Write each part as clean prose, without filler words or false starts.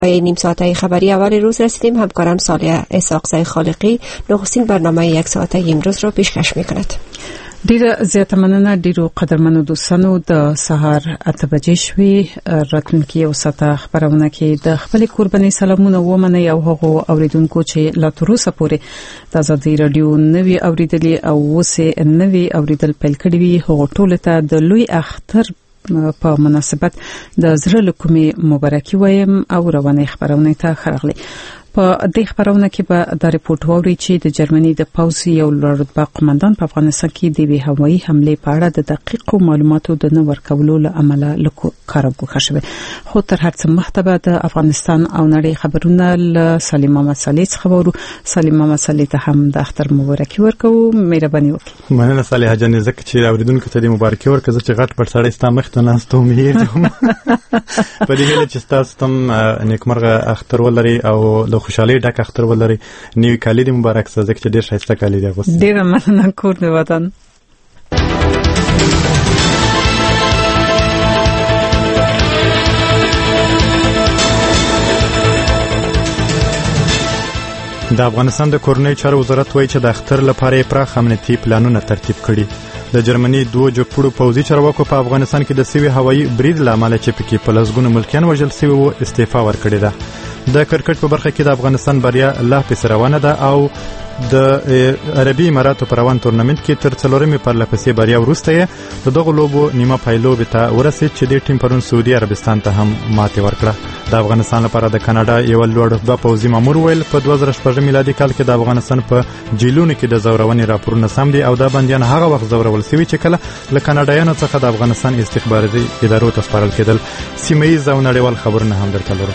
نیم ساعته خبری اول روز رسیدیم. همکارم صالح اسحاقزی خالقی نخستین برنامه یک ساعته امروز را پیشکش می‌کند. ډیره زیاته مننه ډیرو قدرمنو دوستانو. د سهار 8 بجې شوي راتلونکي یو ساعته خبرونه کې د خپل قرباني سلامونه ومني او هغه اوریدونکو چې لا تر اوسه پورې د ازادي رادیو نوي اوریدلې او وسه نوي اوریدل پیل کړی وي هغه ټول ته د لوی اختر په مناسبت د زړه له کومې مبارکي وایم او رواني خبرونه ته خرغلي. په دې خبرونه کې به د ریپورت ووري چې د جرمني د پوځ یو لوړ قومندان په افغانستان کې د هوایي حمله په اړه د دقیقو معلوماتو د نه ورکولو له امله کار وکړ شوی. خو تر هر څه مخته د افغانستان او نړۍ خبرونه له سلیم محمد صالح څخه ورو. سلیم محمد صالح ته هم د اختر مبارکي ورکوم. مهرباني وکړئ. مننه صالح جان، زکه چې اوریدونکو ته د مبارکي ورکړه چې غټ پر سړی ستا مخ ته ناستو مې په دې هیله چې تاسو تم نیکمرغه اختر ولري او خوشحالي ډک اختر ولري. نیو کالی دې مبارک شه، ځکه چې ډېر ښایسته کالی دی اغوستی. ډېره مننه. کور د وطن. د افغانستان د کورنۍ چارو وزارت وایي چې د اختر لپاره پراخ امنیتي پلانونه ترتیب کړي. د جرمني دوه جګپوړو پوځي چارواکو په افغانستان کې د سوي هوایي برید لامل چې پکې په لسګونو ملکیان وژل شوي وو استعفا ورکړې ده. د کرکټ په برخه کې د افغانستان بریا لا پسې روانه ده او د عربي اماراتو په روان تورنمنت کې تر څلورمې پرلپسې بریا وروسته د دغه لوبو نیمه پایلوبې ته ورسېد چې د ټیم پرون سعودي عربستان ته هم ماتې ورکړه. د افغانستان لپاره د کاناډا یو لوړ رتبه پوځي مامور ویل په 2014 میلادي کال کې د افغانستان په جیلونو کې د زورونې راپورونه سم دي او دا بندیان هغه وخت زورول شوي چې کله له کاناډایانو څخه د افغانستان استخباراتي ادارو ته سپارل کېدل. سیمه‌ییز او نړیوال خبرونه هم درته لرو.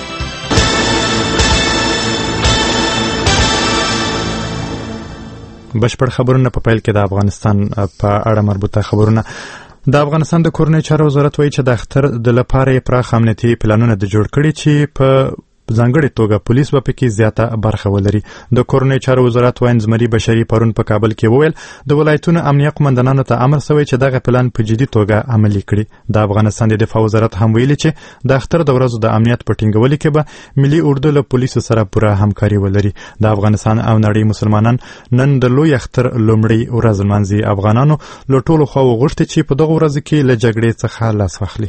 بشپړ خبرونه په پیل کې د افغانستان په اړه مربوطه خبرونه. د افغانستان د کورنۍ چارو وزارت وایي چې د اختر د لپاره پراخ امنیتي پلانونه د جوړ کړي چې په ځانګړې توګه پولیس به پکې زیاته برخه ولري. د کورنۍ چارو وزارت واین زمري بشري پرون په کابل کې وویل د ولایتونو امنیه قومندانانو ته امر شوی چې دغه پلان په جدي توګه عملي کړي. د افغانستان د دفاع وزارت هم ویلي چې د اختر د ورځو د امنیت په ټینګولو کې به ملي اردو له پولیسو سره پوره همکاري ولري. د افغانستان او نړۍ مسلمانان نن د لوی اختر لومړی ورځ لمانځي. افغانانو له ټولو خواو غوښتي چې په دغه ورځ کې له جګړې څخه لاس واخلي.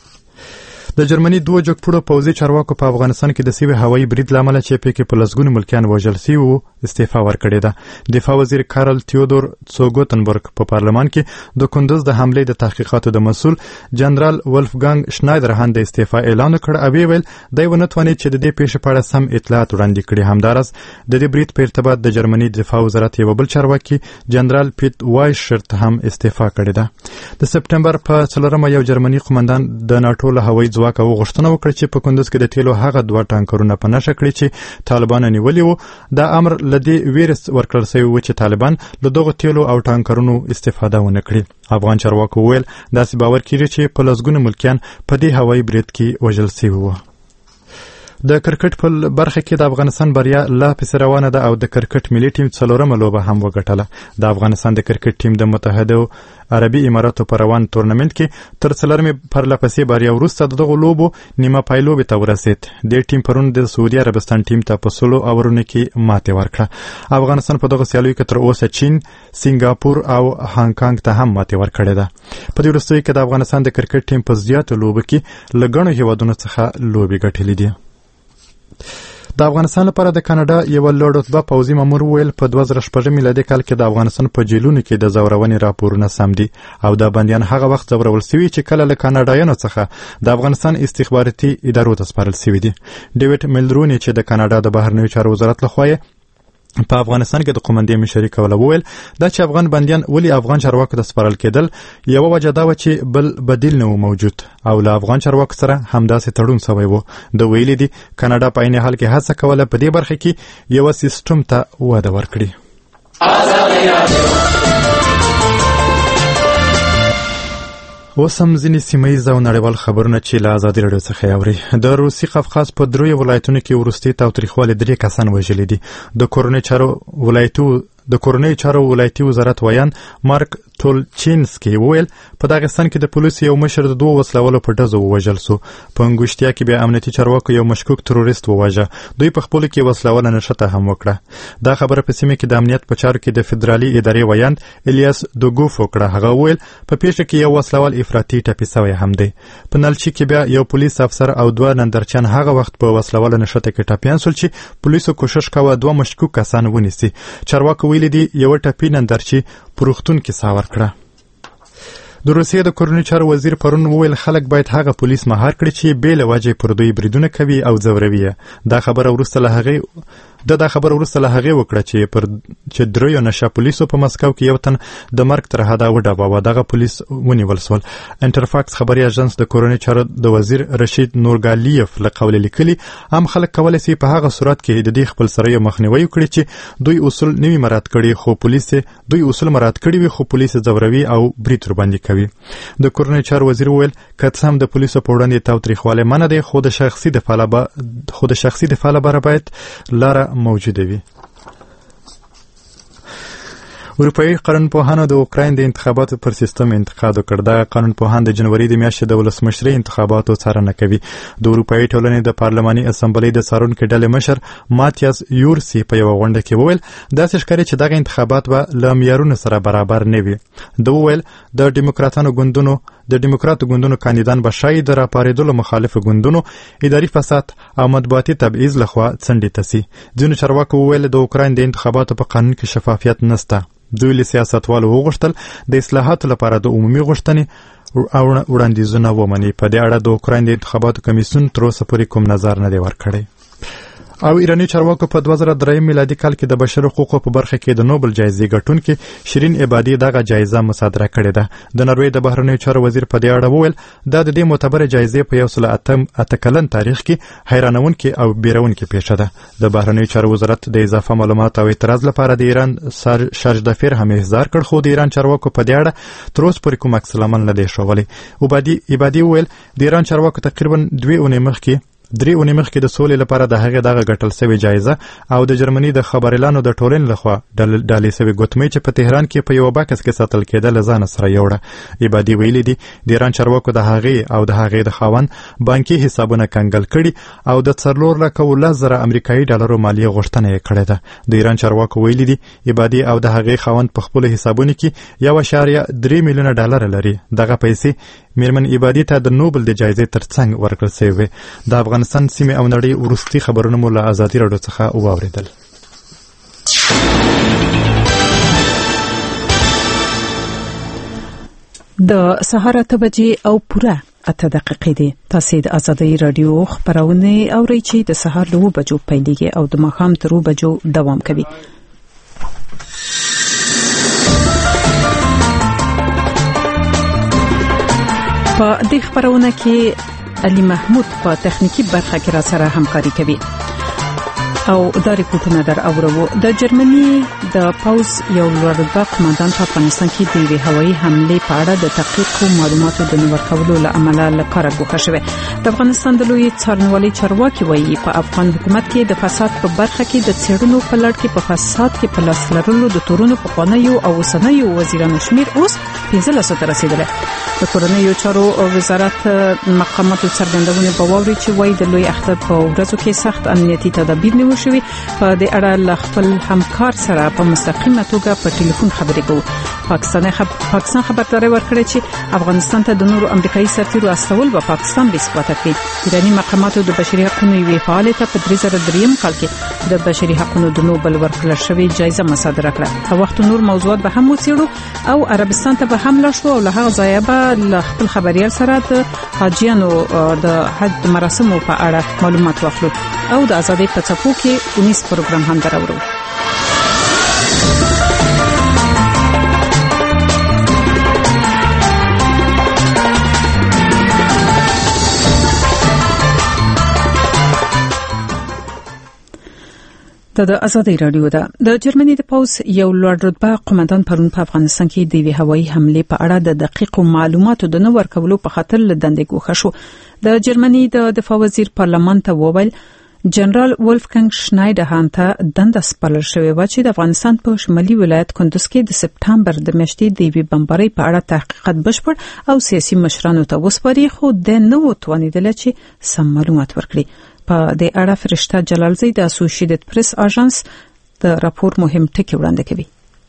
د جرمني دوه جګپوړو پوځي چارواکو په افغانستان کې د سوي هوایي برید لامل چې پکې په لسګونو ملکیان وژل شوي وو استعفا ورکړې ده. دفاع وزیر کارل تیودور سوګوتنبرګ په پارلمان کې د کندوز د حملې د تحقیقاتو د مسؤل جنرال ولفګانګ شنایدرهان د استعفا اعلان وکړ او ویل دی ونه توانید چې د دې پیښې په اړه سم اطلاعات وړاندې کړي. همدارس د دې برید په ارتباط د جرمني دفاع وزارت یو بل چارواکي جنرال پیټ وایشرت هم استعفا کړې ده. د سپټمبر په 4 یو جرمني قومندان د ناتو له هوایي ځواک او غوښتنه وکړه چې په کندوز کې د تیلو هغه 2 ټانکرونه په نشه کړي چې طالبان نیولي وو. دا امر لدی ویرس ورکړل شوی و چې طالبان له دغه تیلو او ټانکرونو استفاده ونه کړي. افغان چارواکو ویل داسې باور کیږي چې په لسګونو ملکیان په دې هوایي برید کې وژل شوي وو. د کرکټ په برخه کې د افغانستان بریا لا پسې روانه ده او د کرکټ ملي ټیم څلورمه لوبه هم وګټله. د افغانستان د کرکټ ټیم د متحده عربي اماراتو په روان تورنمنت کې تر څلورمې پرلپسې بریا وروسته دغه لوبو نیمه پایلوبې ته ورسېد. د ټیم پرون د سعودي عربستان ټیم ته په 16 اورونو کې ماتې ورکړه. افغانستان په دغه سیالیو کې تر اوسه چین، سنگاپور او هانګ کانګ ته هم ماتې ورکړې ده. په دې وروستیو کې د افغانستان د کرکټ ټیم په زیاتو لوبو کې له ګڼو هیوادونو څخه لوبې ګټلې دي. د افغانستان لپاره د کاناډا یو لوړ رتبه پوځي مامور ویل په 2014 میلادي کال کې د افغانستان په جیلونو کې د زورونې راپورونه سم دي او دا بندیان هغه وخت زورول شوي چې کله له کاناډایانو څخه د افغانستان استخباراتي ادارو ته سپارل شوي دي. ډیوډ میلدرونی چې د کاناډا د بهرنیو چارو وزارت لخوا په افغانستان کې د قومندې مشري کوله وویل دا چې افغان بندیان ولې افغان چارواکو ته سپارل کېدل یو وجه دا و چې بل بدیل نه و موجود او له افغان چارواکو سره همداسې تړون شوی و. د ویلي دي کاناډا په عین حال کې هڅه کوله په دې برخه کې یو سیستم ته وده ورکړي. اوس هم ځینې سیمه‌ییز او نړیوال خبرونه چې له ازادي راډیو څخه اوري. د روسي قفقاز په 3 ولایتونو کې وروستي تاوتریخوالي 3 کسان وژلي دي. د کورنۍ چارو ولایتو د کورنۍ چارو ولایتي وزارت ویان مارک تولچینسکي وویل په داغستان کې د پولیسو یو مشر د 2 وسلوالو په ډزو ووژل سو. په انګوشتیا کې بیا امنیتي چارواکو یو مشکوک تروریست وواژه. دوی په خپل کې وسلواله نشته هم وکړه. دا خبره په سیمه کې د امنیت په چارو کې د فدرالي ادارې ویان الیاس دوګوف وکړه. هغه وویل په پیښه کې یو وسلوال افراطي ټپي شوی هم دی. په نلچي کې بیا یو پولیس افسر او 2 نندرچیان هغه وخت په وسلواله نشته کې ټپيان سول چې پولیسو کوشش کاوه 2 مشکوک کسان ونیسي. چارواکو ویلي دي یو ټپي نندرچی پروختون کې ساور کړه. د روسیې د کورنۍ چارو وزیر پرون وویل خلک باید هغه پولیس مهار کړي چې بې له وجې پر دوی بریدونه کوي او ځوروي. دا خبره وروسته له هغې وکړه چې دریو نشه پولیسو په مسکو کې یو تن د مرګ تر حده وډباوه. دغه پولیس ونیول شول. انټرفاکس خبري اژانس د کورنۍ چارو د وزیر رشید نورګالیف له قوله لیکلي هم خلک کولای شي په هغه صورت کې د دې خپل سره مخنیوي وکړي چې دوی اصول نوي مراد کړي خو پولیس ځوروي او برید ور باندې کوي. د کورنۍ چارو وزیر وویل که هم د پولیسو په وړاندې تاوتریخواله منع دی خو د شخصي دفاع لپاره باید لاره موجوده وي. اروپایي قانونپوهانو د اوکراین د انتخاباتو پر سیستم انتقاد وکړ. دا قانونپوهان د جنوري د میاشتې د ولسمشرۍ انتخاباتو څارنه کوي. د اروپایي ټولنې د پارلماني اسمبلۍ د څارونکو ډلې مشر ماتیاس یورسی په یو غونډه کې وویل داسې ښکاري چې دغه انتخابات به له معیارونو سره برابر نه وي. د وویل د ډیموکراتو ګوندونو کاندیدان به شاید د راپارېدلو مخالفو ګوندونو اداري فساد او مطبوعاتي تبعیض لخوا څنډې ته سي. ځینو چارواکو وویل د اوکراین د انتخاباتو په قانون کې شفافیت نشته. دوی له سیاستوالو وغوښتل د اصلاحاتو لپاره د عمومي غوښتنې وړاندیزونه ومني. په دې اړه د اوکراین د انتخاباتو کمیسیون تر اوسه پورې کوم نظر نه دی ورکړی. او ایرانی چارواکو په 2003 میلادي کال کې د بشر حقوقو په برخه کې د نوبل جایزې ګټونکي شیرین عبادي دغه جایزه مصادره کړې ده. د نروې د بهرنیو چارو وزیر په دې اړه وویل دا د دې معتبره جایزې په 108 کلن تاریخ کې حیرانونکې او بیرونکې پیښه ده. د بهرنیو چارو وزارت د اضافه معلومات او اعتراض لپاره د ایران شارج دفیر هم احضار کړ خو د ایران چارواکو په دې اړه تر اوسه پورې کوم عکس العمل نه دی ښوولی. عبادي وویل د ایران چارواکو تقریبا 2 اونۍ مخکې د سولې لپاره د هغې دغه ګټل سوې جایزه او د جرمني د خبريالانو د ټولنې لخوا ډالۍ سوې ګوتمۍ چې په تهران کې په یو باکس کې ساتل کېده له ځان سره یوړه. عبادي ویلي دي د ایران چارواکو د هغې د خاوند بانکي حسابونه کنګل کړي او د 4,10,000 امریکایي ډالرو مالیه غوښتنه یې کړې ده. د ایران چارواکو ویلي دي عبادي او د هغې خاوند په خپل حسابونو کې 1.3 میلیونه ډالر لري. دغه پیسې میرمن عبادي ته د نوبل د جایزې ترڅنګ ورکړل شوې. د افغانستان سیمه او نړۍ وروستي خبرونه مو له ازادي راډیو څخه واوریدل. د سهار 8 بجې او پوره 8 دقیقې دي. تاسو د ازادي راډیو خبرونه اورئ چې د سهار 2 بجو پیلېږي او د ماښام 3 بجو دوام کوي. په دې خبرونه کې علي محمود په تخنیکی برخه کې را سره همکاري کوي او دا ریپورتونه در اورو. د جرمني د پاوز یو لوړرتبه قومندان په افغانستان کې د هوایي حمله په اړه د تحقیق معلوماتو د نورکولو لامل لپاره ګوښه شوه. د افغانستان د لوی څارنوالۍ چارواکي وایي په افغان حکومت کې د فساد په برخه کې د څېړنو په لړ کې په فساد کې په لاس لرلو د تورونو په خوانیو او وسنیو وزیرانو شمیر اوس 15 ته رسیدلی. د کورنیو چارو وزارت مقاماتو څرګندونه په ووري چې وایي د لوی اختر په ورځو کې سخت امنیتي تدابیر نیول شوي. په دې اړه له خپل همکار سره په مستقیمه توګه په ټلیفون خبرې کوو. پاکستان خبرداري ورکړه چې افغانستان ته د نورو امریکایي سفیرو استول به پاکستان بې ثباته کړي. ایراني مقاماتو د بشري حقوقو یوې فعالې ته په 2003 کال کې د بشري حقوقو د نوبل ورکړل شوې جایزه مصادره کړه. په وخت نور موضوعات به هم وڅېړو او عربستان ته به هم لاړ شو او له هغه ځایه به له خپل خبريال سره د حاجیانو د حج مراسمو په اړه معلومات واخلو او د ازادي په څپو کې 19 پروګرام هم درورو. د ازادي راډیو د جرمني د پاوز یو لوړ رتبه قومندان پرون په افغانستان کې د هوایي حمله په اړه د دقیق معلوماتو د نور کولو په خاطر لدندې ګوښه شو. د جرمني د دفاع وزیر پارلمان ته وویل جنرال ولفګنګ شنایډرهان ته دنده سپارل شوې و چې د افغانستان په شمالي ولایت کندوز کې د سپټمبر د میاشتې د یوې بمبارۍ په اړه تحقیقات بشپړ او سیاسي مشرانو ته وسپاري، خو د نو توانیدل چې سم معلومات ورکړي. په دې اړه فرشته جلالزی د اسوسییټډ پریس اژانس د راپور مهم ټکی وړاندې کوي.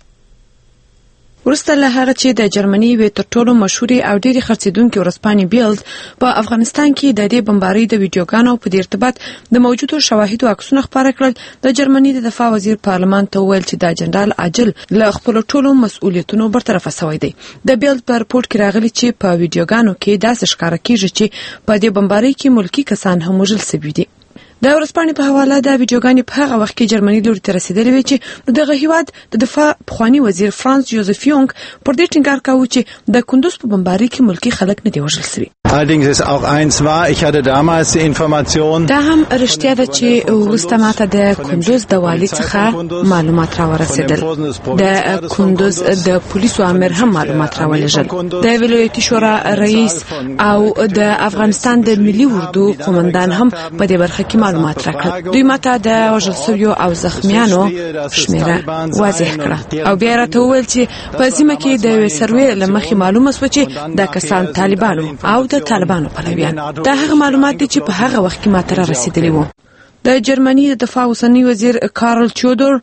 ورسته له هغه چې د جرمني وی تر ټولو مشهوري او ډېری خرڅیدونکو ورسپانې بیلد په افغانستان کې د دې بمبارۍ د ویډیوګانو په ارتباط د موجودو شواهدو عکسونه خپاره کړل، د جرمني د دفاع وزیر پارلمان ته ویل چې د جنرال عاجل له خپل ټولو مسؤلیتونو برطرفه شوی دی. د بیلد په رپورت کې راغلي چې په ویډیوګانو کې داسې ښکاره کیږي چې په دې بمبارۍ کې ملکی کسان هم وژل شوي دي. د ورسپانې په حواله د ویډیوګانې په هغه وخت کې جرمني لوري ته رسیدلې وي چې دغه هیواد د دفاع پخوانی وزیر فرانس یوزف یونګ پر دې ټینګار کاوه چې د کندوز په بمبارۍ کې ملکی خلک نه دی وژل شوي. Allerdings ist auch eins wahr, ich hatte damals die Information. دا هم رښتیا ده چې وروسته ماته د کندوز د والي څخه معلومات راورسېدل. د کندوز د پولیسو امر هم معلومات راولېږل. د ولایتي شورا رئیس او د افغانستان د ملي اردو قومندان هم په دې برخه کې معلومات راکړل. دوی ماته د وژل شویو او زخمیانو شمیره واضح کړه او بیا راته وویل چې په سیمه کې د سروې لمخې معلومه شوه چې دا کسان طالبانو او د طالبانو پلویان. دا هغه معلومات دي چې په هغه وخت کې ماته را رسیدلي وو. د جرمني د دفاع اوسنی وزیر کارل چودر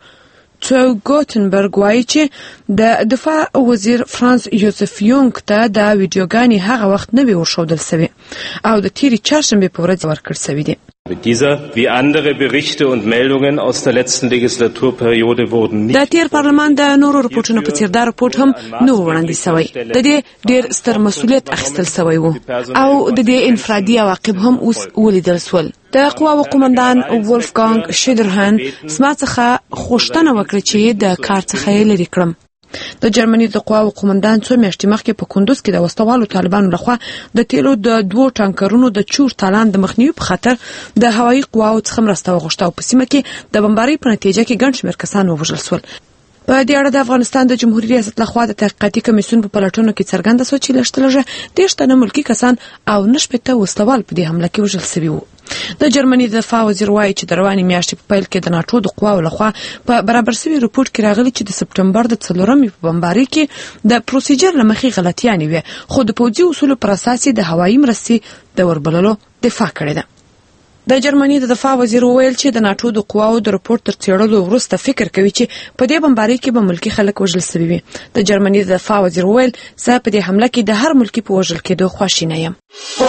ګوتنبرګ وایي چې د دفاع وزیر فرانس یوزف یونګ ته د ویډیوګانې هغه وخت نه وي ورښودل شوي او د تیرې چهارشنبې په ورځ ورکړل شوي دي. Dieser wie andere Berichte und Meldungen aus der letzten Legislaturperiode wurden nicht. د تیر پارلمان د نورو رپورټونو په څیر دا رپورټ هم نو وړاندې شوی. د دې ډیر ستر مسؤلیت اخیستل شوی وو او د دې انفرادي عواقب هم اوس ولیدل شول. د قواو قومندان ولفګانګ شنایډرهان سما څخه خوشتنه وکړه چې د کار څخه لري کړم. د جرمني د قواو قومندان څو میاشتې مخکې په کندوز کې د وسوالو طالبانو لخوا د تیلو د 2 ټانکرونو د چور تالان د مخنیوي په خاطر د هوایي قواو څخه مرسته وغوښته او په سیمه کې د بمبارۍ په نتیجه کې ګڼ شمېر کسان ووژل شول. په دې اړه د افغانستان د جمهوریت ریاست لخوا د تحقیقاتي کمیسیون په پلټنو کې څرګنده شوه چې لږترلږه 10 تنه ملکي کسان او 9 وسلوال په دې حمله کې وژل شوي وو. د جرمني د دفاع وزیر وایي چې د روانې میاشتې په پیل کې د ناټو د قواو لخوا په برابر شوي رپورټ کې راغلي چې د سپټمبر د 4 په بمبارۍ کې د پروسیجر له مخې غلطیانې وې، خو د پوځي اصولو پر اساس د هوایي مرستې د وربللو دفاع کړې ده. د جرمني د دفاع وزیر وویل چې د ناټو د قواو د رپورټ تر څېړلو وروسته فکر کوي چې په دې بمبارۍ کې به ملکی خلک وژل شوي وي. د جرمني د دفاع وزیر وویل زه په دې حمله کې د هر ملکی په وژل کېدو خواشینی یم.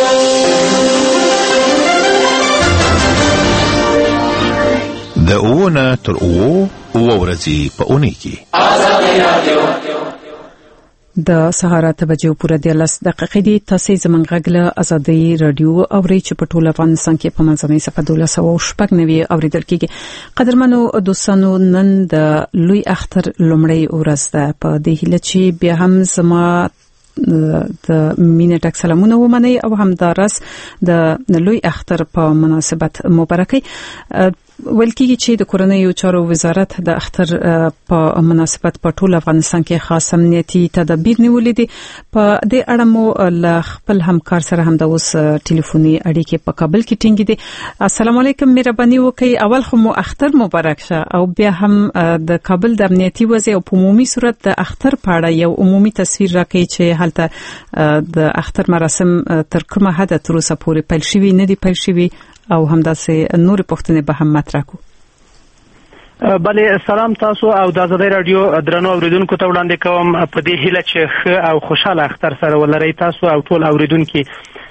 د اوونه تر اوه ورځې په اونۍ کې د سهار 8 بجې پوره 13 دقیقې دي. تاسو زمونږ غږله ازادي رادیو اوري چې په ټول افغانستان کې په منځنۍ صفحه 1290 اوریدل کېږي. قدرمنو دوستانو، نن د لوی اختر لومړی ورځ ده. په دې هیله چې بیا هم زما د مینه ټک سلامونه ومنئ او همدارس د لوی اختر په مناسبت مبارکي ویل کېږي چې د کورنیو چارو وزارت د اختر په مناسبت په ټول افغانستان کې خاص امنیتي تدابیر نیولې دي. په دې اړه مو له خپل همکار سره هم د اوس ټلیفوني اړیکې په کابل کې ټینګې دي. السلام علیکم، مهرباني وکړئ اول خو مو اختر مبارک شه او بیا هم د کابل د امنیتي وضع او په عمومي صورت د اختر په اړه یو عمومي تصویر راکړئ چې هلته د اختر مراسم تر کومه حد تر اوسه پورې پیل شوي نه دي پیل شوي او همداسې نور پوښتنې به هم مطرح کو. بله، سلام تاسو او د ازادي رادیو درنو اوریدونکو ته وړاندې کوم په دې هیله چې ښه او خوشاله اختر سره ولرئ تاسو او ټول اوریدونکي.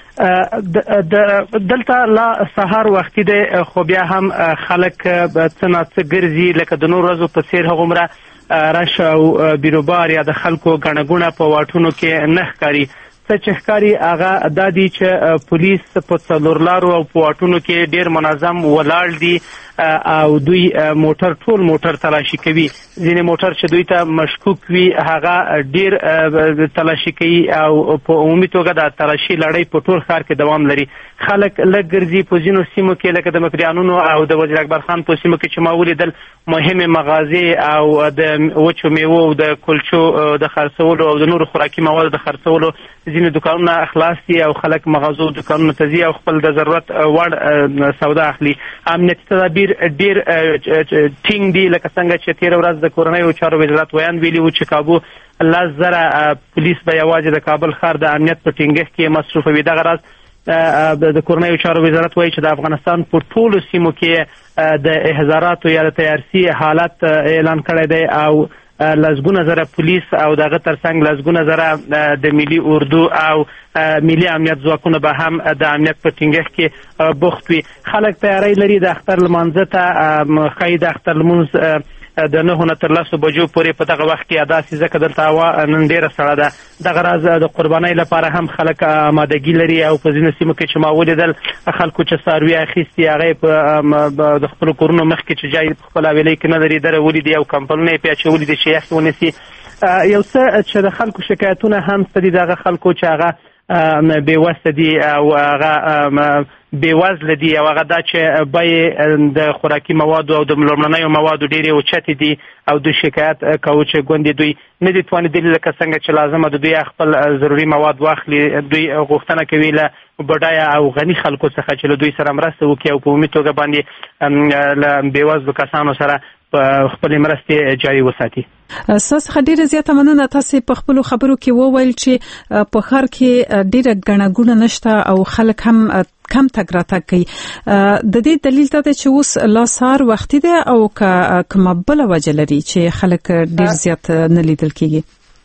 دلته لا سهار وختي دی خو بیا هم خلک څه ناڅه ګرځي لکه د نور ورځو په څیر هغومره رش او بیروبار یا د خلکو ګڼه ګوڼه په واټونو کې نه ښکاري. چې ښکاري هغه دا دی چې پولیس په څلور لارو او په واټونو کې ډیر منظم ولاړ دي او دوی ټول موټر تلاشي کوي. ځینې موټر چې دوی ته مشکوک وي هغه ډیر تلاشي کوي او په عمومي توګه د تلاشي لړۍ په ټول ښار کې دوام لري. خلک لږ ګرځي په ځینو سیمو کې لکه د مکریانونو او د وزیر اکبر خان په سیمو کې چې ما ولیدل مهمې مغازې او د وچو میوو او د کلچو د خرڅولو او د نورو خوراکي موادو د خرڅولو ځینې دکانونه خلاص دي او خلک مغازو دکانونو ته ځي او خپل د ضرورت وړ سودا اخلي. امنیتي تدابیر ډیر ټینګ دي، لکه څنګه چې تیر ورځ د کورنیو چارو وزارت ویان ویلي و چې کابو 10,000 پولیس به یوازې د کابل ښار د امنیت په ټینګښت کې مصروف وي. دغه راز د کورنیو چارو وزارت وایي چې د افغانستان په ټولو سیمو کې د احضاراتو یا د تیارسي حالت اعلان کړی دی او لسګونه زره پولیس او دغه ترڅنګ لسګونه زره د ملي اردو او ملي امنیت ځواکونه به هم د امنیت په ټینګښت کې بوخت وي. خلک تیاری لري د اختر لمانځه ته، ښایي د اختر لمونځ د 9 نه تر 10 بجو پورې په دغه وخت کې ادا شي، ځکه دلته هوا نن ډیره سړه ده. دغه راز د قربانۍ لپاره هم خلک آمادګي لري او په ځینو سیمو کې چې ما ولیدل خلکو چې څاروي اخیستي هغه په د خپل کورونو مخکې چې جای په خپل حویلۍ کې نه لري دره ولیدي او کمپلونه یې پیاچولي دي چې یخ ونیسي. یو څه چې د خلکو شکایتونه هم ستدي دغه خلکو چې هغه بېوسه دي او هغه بېوزله دي او هغه دا چې بیې د خوراکي موادو او د لومړنیو موادو ډېرې اوچتې دي او دوی شکایت کوي چې ګوندې دوی نه دي توانېدلي لکه څنګه چې لازمه د دوی خپل ضروري مواد واخلي. دوی غوښتنه کوي له بډایه او غني خلکو څخه چې له دوی سره مرسته وکړي او په عمومي توګه باندې له بېوزلو کسانو سره خپل مرستې جاري وساتي. ستاسو څخه ډیره زیاته مننه. تاسو په خپل خبرو کې وویل چې په ښار کې ډیره ګڼه ګوڼه نشته او خلک هم کم تګ راتګ کوي. د دې دلیل دا دی چې اوس لا سهار وختي ده او کومه بله وجه لري چې خلک ډیر زیات نه لیدل کیږي؟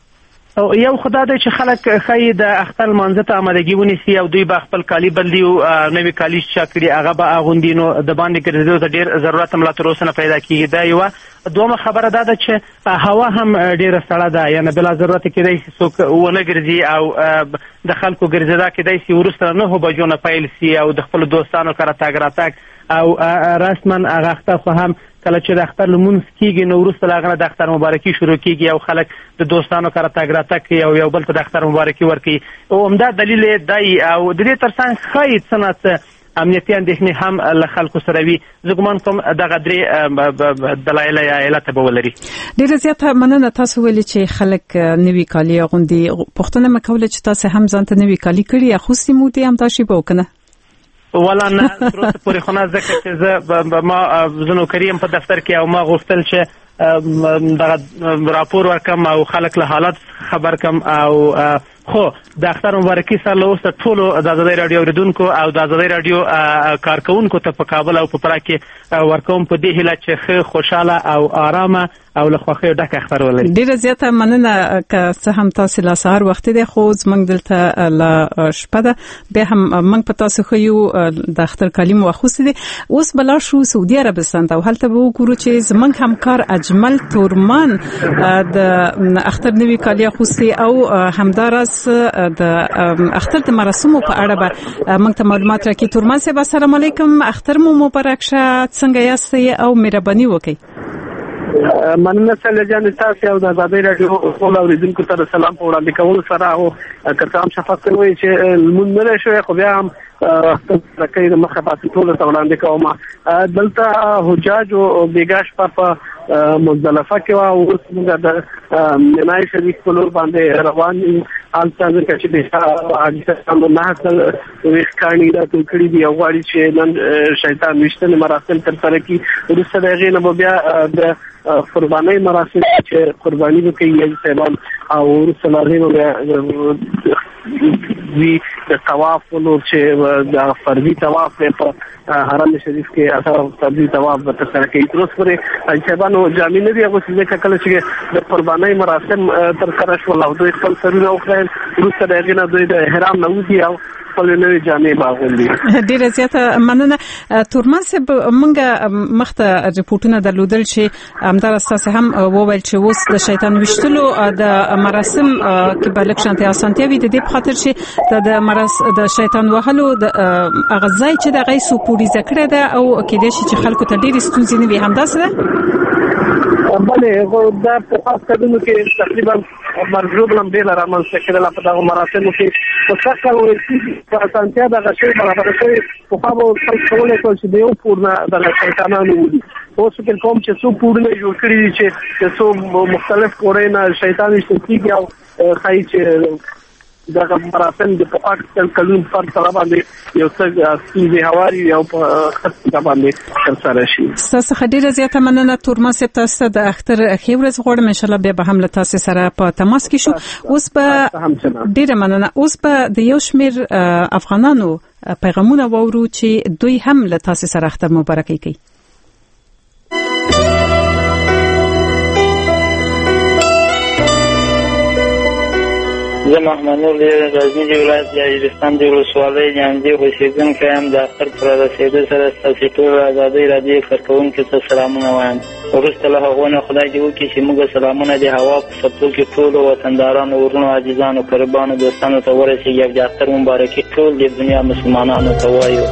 یو خدا دی چې خلک ښایي د اختر لمانځه ته آمادګي ونیسي او دوی به خپل کالي بدلي او نوي کالي چې چا کړي هغه به اغوندي، نو د باندې ګرځېدو ته ډېر ضرورت هم لا تر اوسه نه پیدا کېږي. دا یوه. دومره خبره دا ده چې هوا هم ډیره سړه ده، یعنی بلا ضرورت کېدای شي څوک ونه ګرځي او د خلکو ګرځېدا کېدای شي وروسته 9 بجو نه پیل شي او د خپلو دوستانو سره تګ راتګ او رسما هغه اختر خو هم کله چې د اختر لمونځ کېږي نو وروسته له هغه نه د اختر مبارکي شروع کېږي او خلک د دوستانو سره تګ راتګ کوي او یو بل ته د اختر مبارکي ورکوي. او همدا دلیل یې دی او د دې ترڅنګ ښایي څه نه څه امنیتي اندېښنې هم له خلکو سره وي. زه ګمان کوم دغه درې دلایل یا علت به ولري. ډېره زیاته مننه. تاسو ویلي چې خلک نوي کالي اغوندي. پوښتنه مې کوله چې تاسو هم ځان ته نوي کالي کړي اخیستي مو دي هم دا شی به وکنه؟ ولا نه تر اوسه پورې خو نه، ځکه چې زه نوکري یم په دفتر کې او ما غوښتل چې دغه راپور ورکم او خلک له حالت خبر کم او خو د اختر مبارکي سره له اوسه ټولو د ازادۍ راډیو اوریدونکو او د ازادۍ راډیو کارکونکو ته په کابل او په پراګ کې ورکوم په دې هیله چې ښه خوشاله او آرامه او له خوښیو ډک اختر ولري. ډیره زیاته مننه. که څه هم تاسو لا سهار وخت دی خو زمونږ دلته لا شپه ده، بیا هم موږ په تاسو خو یو د اختر کالي مو اخیستي دي. اوس بلا شو سعودي عربستان ته او هلته به وګورو چې زمونږ همکار اجمل تورمان د اختر نوي کالي اخیستي او همدارس د اختر د مراسمو په اړه به موږ ته معلومات راکړي. تورمان صاحب السلام علیکم، اختر مو مبارک شه، څنګه یاست او مهرباني وکړئ. مننه سره جان تاسو او د ازادۍ راډیو ټول اوریدونکو ته سلام په وړاندې کولو سره او کته هم شفاف کوي چې مونږ نه شوي خو بیا هم راکې د مخابات ټول ته وړاندې کوم. دلته حجاج او بیګاش په مزدلفه کې او موږ د منای شریف په لور باندې روان یو. حالته چې د حاجتانو نه حاصل وښکانی دا ټولکړي دی او غواړي چې نن شیطان وشتنه مراسم تر سره کی ورسره دغه نه بیا د قربانۍ مراسم چې قرباني وکړي یې سبب او ورسره له وی د طواف ولور چې د فرضي طواف په حرم شریف کې اثر فرضي طواف تر سره کوي. تر اوسه پورې انشابانو جامع نه دی هغه چې کله چې د قربانۍ مراسم تر سره شول او دوی خپل سرونه وکړل ورسره دغه نه دوی د احرام نه وځي او خپل نوې جامې باغوندي. ډیره زیاته مننه. تورمان صاحب موږ مخته رپورټونه درلودل چې همدار اساس هم وویل چې اوس د شیطان وشتلو د مراسم کې بلک شانتي اسانتیاوي د دې په خاطر چې د شیطان وهلو د اغزای چې د غیسو پوری ذکر ده او کې د شي چې خلکو ته ډیر ستونزې نه وي همداسه ده. بله خو دا په خاص کډونو کې تقریبا مرجوب لم ډیر رامنځته کېدل په دغه مراسمو کې په څه ډول په اسانتیا دغه شی برابر شوی په خو کولای شي د یو پورنه د شیطانانو ودی. اوس فکر کوم چې څو پورنه جوړ کړی چې څو مختلف کورونه شیطان وشتي او خای چې دغه مراسم د پخوا کلون پر سره باندې یو څه ستونزې هواري یو په خط باندې ترسره شي. تاسو خډيره زیاته مننه تورما سپ تاسو د اختر خیورز غوړم ان شاء الله به هم له تاسو سره په تماس کې شو. اوس به ډیره مننه. اوس به د یو شمیر افغانانو پیغامونه وورو چې دوی هم له تاسو سره اختر مبارکي کوي. زه محمد نور د غزني د ولایت د اجرستان د ولسوالۍ جانځې اوسېدونکی یم. د اختر پر رسېدو سره ستاسې ټولو ازادۍ راډیو کارکوونکو ته سلامونه وایم. وروسته له هغو نه خدای دې وکړي چې موږ سلامونه د هوا په څپو کې ټولو وطندارانو ورونو عزیزانو قربانو دوستانو ته ورسېږي او د اختر مبارکي ټول د دنیا مسلمانانو ته وایو.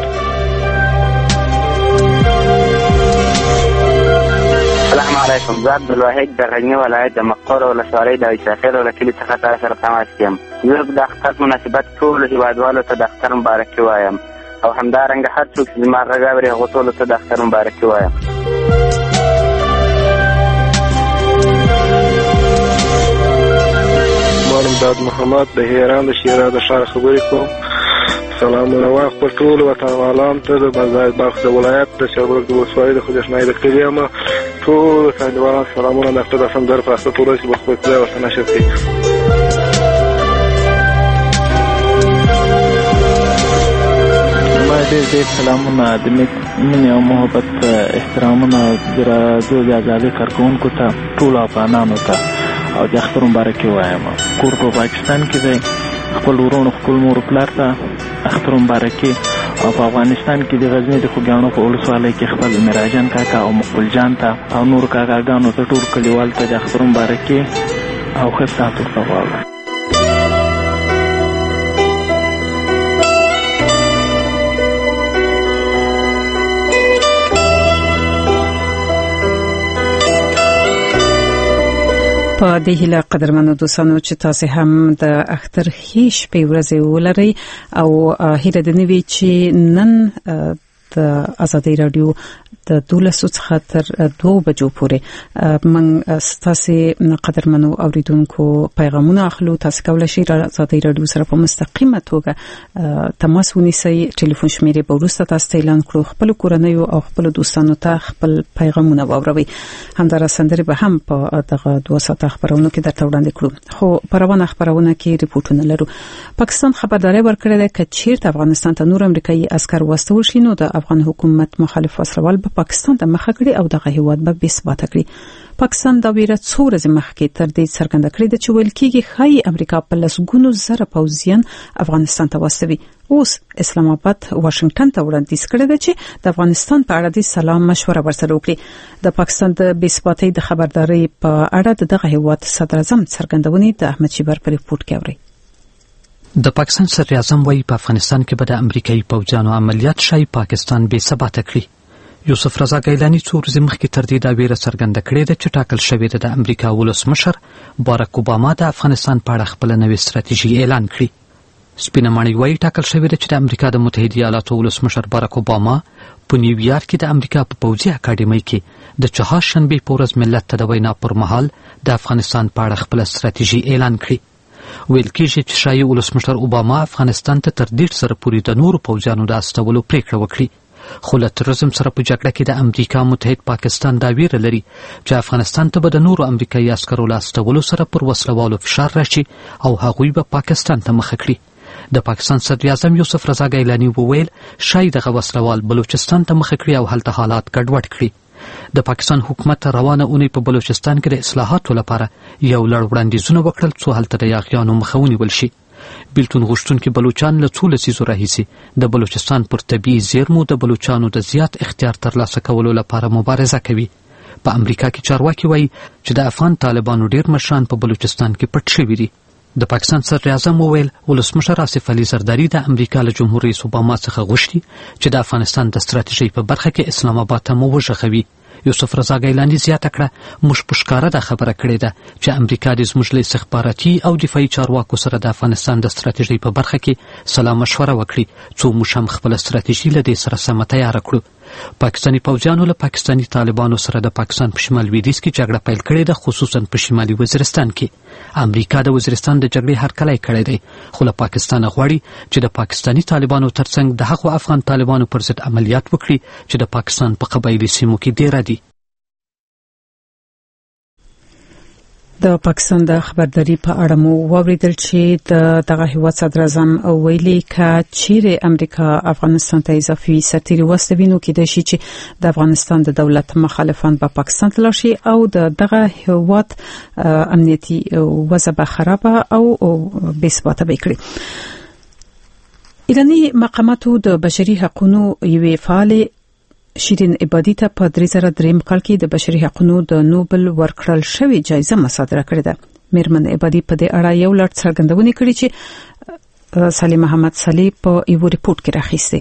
السلام علیکم. زه عبدالواحد د غزني ولایت د مقر ولسوالۍ د عیساخیل ولکلي څخه تاسو سره تماس یم. زه د اختر مناسبت ټولو هیوادوالو ته د اختر مبارکي وایم او همدارنګه هر څوک چې زما غږ اوري هغو ټولو ته د اختر مبارکي وایم. داد محمد د هیران د شیرا د ښار خبرې کوم. سلامونه وایم خپل ټولو وطنوالانو ته د بازار باغ د ولایت د شربرګ د ولسوالۍ د خوجاشنۍ د کلي یم. ټولو کاندیوالانو سلامونه. د اختر د سندر په اساس ټولو چې په خپل خدای ورته نشر کړي. ډېر سلامونه د مینې او محبت احترامونه د راډیو د ازادۍ کارکوونکو ته ټولو افغانانو ته او د اختر مبارکي وایم. کور په پاکستان کې دی. خپل ورونو خپل مور پلار ته اختر مبارکي او په افغانستان کې د غزني د خوږیاڼو په ولسوالۍ کې خپل میراجان کاکا او مقبل جان ته او نور کاکاګانو ته ټول کلیوالو ته د اختر مبارکي او ښه ساعت ورته غواړم. په دې هیله قدرمنو دوستانو چې تاسو هم د اختر هیڅ په ورځ ولري او هیله د نوي چې نن د ازادۍ رادیو د 12 څخه تر 2 بجو پورې من تاسو قدرمنو اوریدونکو پیغامونه اخلو. تاسو کولای شئ ازادۍ رادیو سره په مستقیمه توګه تماس ونیسئ. ټلیفون شمیرې به وروسته تاسو اعلان کړو. خپل کورنۍ او خپل دوستانو ته خپل پیغامونه واوروي. همدارا سندري به هم په دغه 2 ساعته خبرونو کې درته وړاندې کړو. خو پروانه خبرونه کې ریپورتونه لرو. پاکستان خبرداري ورکړه ده چې چیرته افغانستان ته نور امریکایي عسكر واستول شي نو د افغان حکومت مخالف وسلوال به پاکستان ته مخه کړي او دغه هیواد به بې ثباته کړي. پاکستان دا ویره څو ورځې مخکې تر دې څرګنده کړې ده چې ویل کېږي ښایي امریکا په لسګونو زره پوځیان افغانستان ته واستوي. اوس اسلام آباد واشنگټن ته وړاندیز کړی دی چې د افغانستان په اړه د سلام مشوره ورسره وکړي. د پاکستان د بې ثباتۍ د خبرداري په اړه دغه هیواد صدر اعظم څرګندونې د احمد شیبر په ریپورت کې اوري. د پاکستان صدر اعظم وايي په افغانستان کې به د امریکایي پوځیانو عملیات شای پاکستان بې ثباته کړي. یوسف رضا ګیلانی څو ورځې مخکې تر دې دا ویره څرګنده کړې ده چې ټاکل شوې ده د امریکا ولسمشر باراک اوباما د افغانستان په اړه خپله نوې ستراتیژي اعلان کړي. سپینه ماڼۍ وايي ټاکل شوې ده چې د امریکا د متحده ایالاتو ولسمشر باراک اوباما په نیویارک کې د امریکا په پوځي اکاډمۍ کې د چهارشنبې په ورځ ملت ته د وینا پر مهال د افغانستان په اړه خپله ستراتیژي اعلان کړي. ویل کېږي چې شایي ولسمشر اوباما افغانستان ته تر 1.5 سره پورې د نورو پوځیانو د استولو پریکړه وکړي. خو له تروریزم سره په جګړه کې د امریکا متحد پاکستان دا ویره لري چې افغانستان ته به د نورو امریکایي عسکرو له استولو سره پر وسلوالو فشار راشي او هغوی به پاکستان ته مخه کړي. د پاکستان صدر اعظم یوسف رضا ګیلانی وویل شاید دغه وسلوال بلوچستان ته مخه کړي او هلته حالات ګډوډ کړي. د پاکستان حکومت روانه اونۍ په بلوچستان کې د اصلاحاتو لپاره یو لړ وړاندیزونه وکړل څو هلته د یاغیانو مخه ونیول شي. بیلتون غوښتونکي بلوچان له څو لسیزو راهیسې د بلوچستان پر طبیعي زیرمو د بلوچانو د زیات اختیار ترلاسه کولو لپاره مبارزه کوي. په امریکا کې چارواکي وایي چې د افغان طالبانو ډیر مشران په بلوچستان کې پټ شوي دي. د پاکستان صدر اعظم وویل ولسمشر آصف علي زرداری د امریکا له جمهور رئیس اوباما څخه غوښتي چې د افغانستان د ستراتیژۍ په برخه کې اسلام آباد ته مو وژغوي. یوسف رضا ګیلانی زیاته کړه موږ په ښکاره دا خبره کړې ده چې امریکا د زموږ له استخباراتي او دفاعي چارواکو سره د افغانستان د ستراتیژۍ په برخه کې سلا مشوره وکړي څو موږ هم خپله ستراتیژي له دې سره سمه تیاره کړو. پاکستاني پوځیانو له پاکستاني طالبانو سره د پاکستان په شمال لویدیځ کې جګړه پیل کړې ده، خصوصا په شمالي وزیرستان کې. امریکا د وزیرستان د جګړې هرکلی کړی دی، خو له پاکستانه غواړي چې د پاکستاني طالبانو ترڅنګ د هغو افغان طالبانو پر ضد عملیات وکړي چې د پاکستان په قبایلي سیمو کې ډېره دي. د پاکستان د خبرداري په اړه مو واوریدل چې دغه هیواد صدر اعظم ویلي ک چیرې امریکا افغانستان ته اضافي سرتیري واستوي نو کېدای شي چې د افغانستان د دولت مخالفان به پاکستان ته لاړ شي او دغه هیواد امنیتي وضع به خرابه او بې ثباته به کړي. ایراني مقاماتو د بشري حقوقو یوې فعال شیرین عبادی ته په 2003 کال کې د بشري حقوقو د نوبل ورکړل شوې جایزه مصادره کړې ده. میرمن عبادی په دې اړه یو لړ څرګندونې کړې چې سلیم محمد صلی په یو ریپورت کې راخیسته.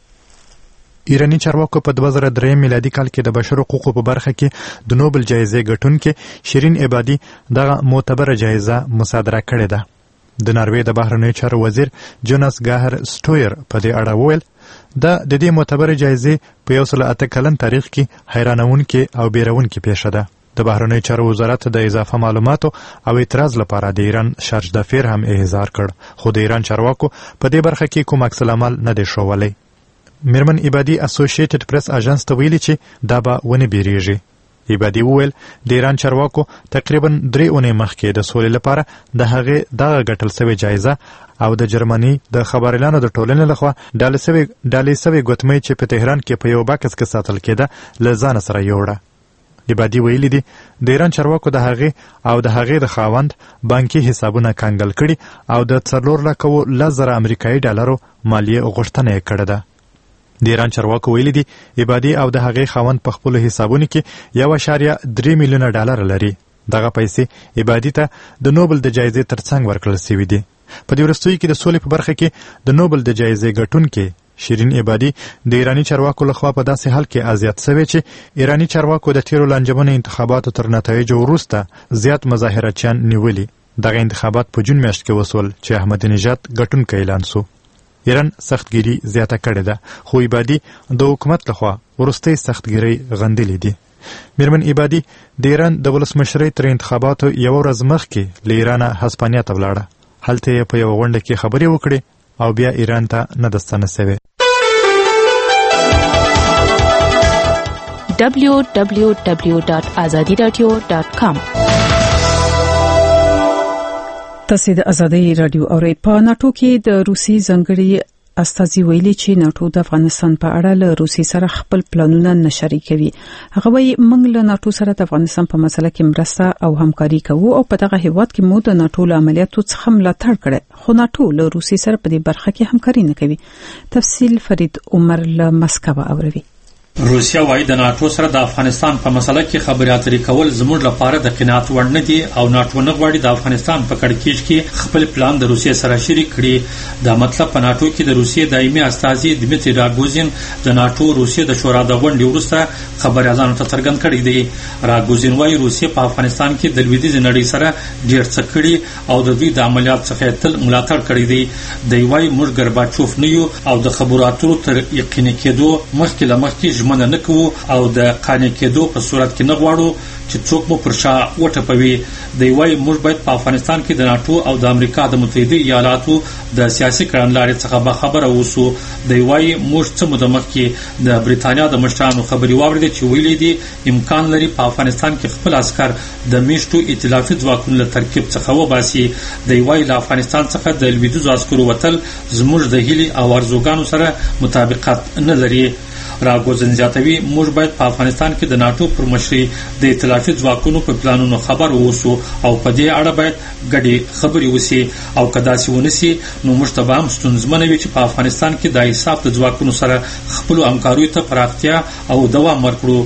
ایرانی چارواکو په 2003 میلادي کال کې د بشر حقوقو په برخه کې د نوبل جایزې ګټونکې شیرین عبادی دغه معتبره جایزه مصادره کړې ده. د ناروې د بهرنیو چارو وزیر جوناس ګاهر سټویر په دې اړه وویل د دې معتبره جایزې په 108 کلن تاریخ کې حیرانونکې او بیرونکې پیښه ده. د بهرنیو چارو وزارت د اضافه معلوماتو او اعتراض لپاره د ایران شارج دافیر هم احضار کړ، خو د ایران چارواکو په دې برخه کې کوم عکس العمل نه دی ښوولی. میرمن عبادی اسوسییټډ پریس اژانس ته ویلي چې دا به ونه بیریږي. عبادی وویل د ایران چارواکو تقریبا 3 اونۍ مخکې د سولې لپاره د هغې دغه ګټل سوې جایزه او د جرمني د خبريالانو د ټولنې لخوا ډالۍ سوې ګوتمۍ چې په تهران کې په یو باکس کې ساتل کېده له ځان سره یوړه. عبادی ویلي دي د ایران چارواکو د هغې او د هغې د خاوند بانکي حسابونه کانګل کړي او د 4,10,000 امریکایي ډالرو مالیه غوښتنه یې کړې ده. د ایران چارواکو ویلي دي عبادی او د هغې خاوند په خپل حسابونو کې 1.3 میلیونه ډالر لري. دغه پیسې عبادی ته د نوبل د جایزې ترڅنګ ورکړل شوې دي. په دې وروستیو کې د سولې په برخه کې د نوبل د جایزې ګټونکې شیرین عبادی د ایرانی چارواکو لخوا په داسې حال کې اذیت شوې چې ایرانی چارواکو د تیرو لانجمنو انتخاباتو تر نتایجو وروسته زیات مظاهرچیان نیولي. دغه انتخابات په جون میاشت کې وسول چې احمد نژاد ګټونکی اعلان شو. ایران سختګيري زیاته کړې ده، خو عبادی د حکومت لخوا ورستۍ سختګيري غندلې دي. میرمن عبادی د ایران د ولسمشرۍ تر انتخاباتو یو ورځ مخکې له ایرانه هسپانیا ته ولاړه. هلته یې په یو غونډه کې خبرې وکړې او بیا ایران ته نه ده ستنه شوې. www.azadiradio.com تاسو د ازادي رادیو اورئ. په ناتو کې د روسي ځانګړي استازي ویلي چې ناتو د افغانستان په اړه له روسي سره خپل پلانونه نشري کوي. هغه وایي موږ له ناتو سره د افغانستان په مسله کې مرسته او همکاري کوو او په دغه هیواد کې مو د ناتو له عملیاتو څخه ملاتړ کړي، خو ناتو له روسي سره په دې برخه کې همکاري نه کوي. تفصیل فرید عمر له مسکو اوروي. روسیا وايي د ناتو سره د افغانستان په مسله کې خبرې اترې کول زموږ لپاره د قناعت وړ نه دي او ناتو نه غواړي د افغانستان په کړکېچ کې خپل پلان د روسیا سره شریک کړي. دا مطلب په ناتو کې د روسیا دایمي استازي دمیتری راګوزین د ناتو روسیا د شورا د غونډې وروسته خبريالانو ته څرګند کړی دی. راګوزین وايي روسیا په افغانستان کې د لویدیځ نړۍ سره ډېر څه کړي او د دوی د عملیات څخه تل ملاتړ کړی دی. دی وايي موږ ګرباچوف نه یو او د خبرو اترو تر یقیني کېدو مخکې له مخکې ژمنه نه کوو او د قانع کېدو په صورت کې نه غواړو چې څوک مو پر شا وټپوي. دی وايي موږ باید په افغانستان کې د ناتو او د امریکا د متحده ایالاتو د سیاسي کړنلارې څخه باخبره اوسو. دی وايي موږ څه موده مخکې د بریتانیا د مشرانو خبرې واورېدې چې ویلي دي امکان لري په افغانستان کې خپل عسکر د میشتو ائتلافي ځواکونو له ترکیب څخه وباسي. دی وايي له افغانستان څخه د لویدیځو عسکرو وتل زموږ د هیلې او ارزوګانو سره مطابقت نه لري. راګوزن زیاتوي موږ باید په افغانستان کې د ناتو پر مشرۍ د ائتلافي ځواکونو په پلانونو خبر اوسو او په دې اړه باید ګډې خبرې وشي او که داسې ونشي نو موږ ته به هم ستونزمنه وي چې په افغانستان کې د ایساف د ځواکونو سره خپلو همکاریو ته پراختیا او دوام ورکړو.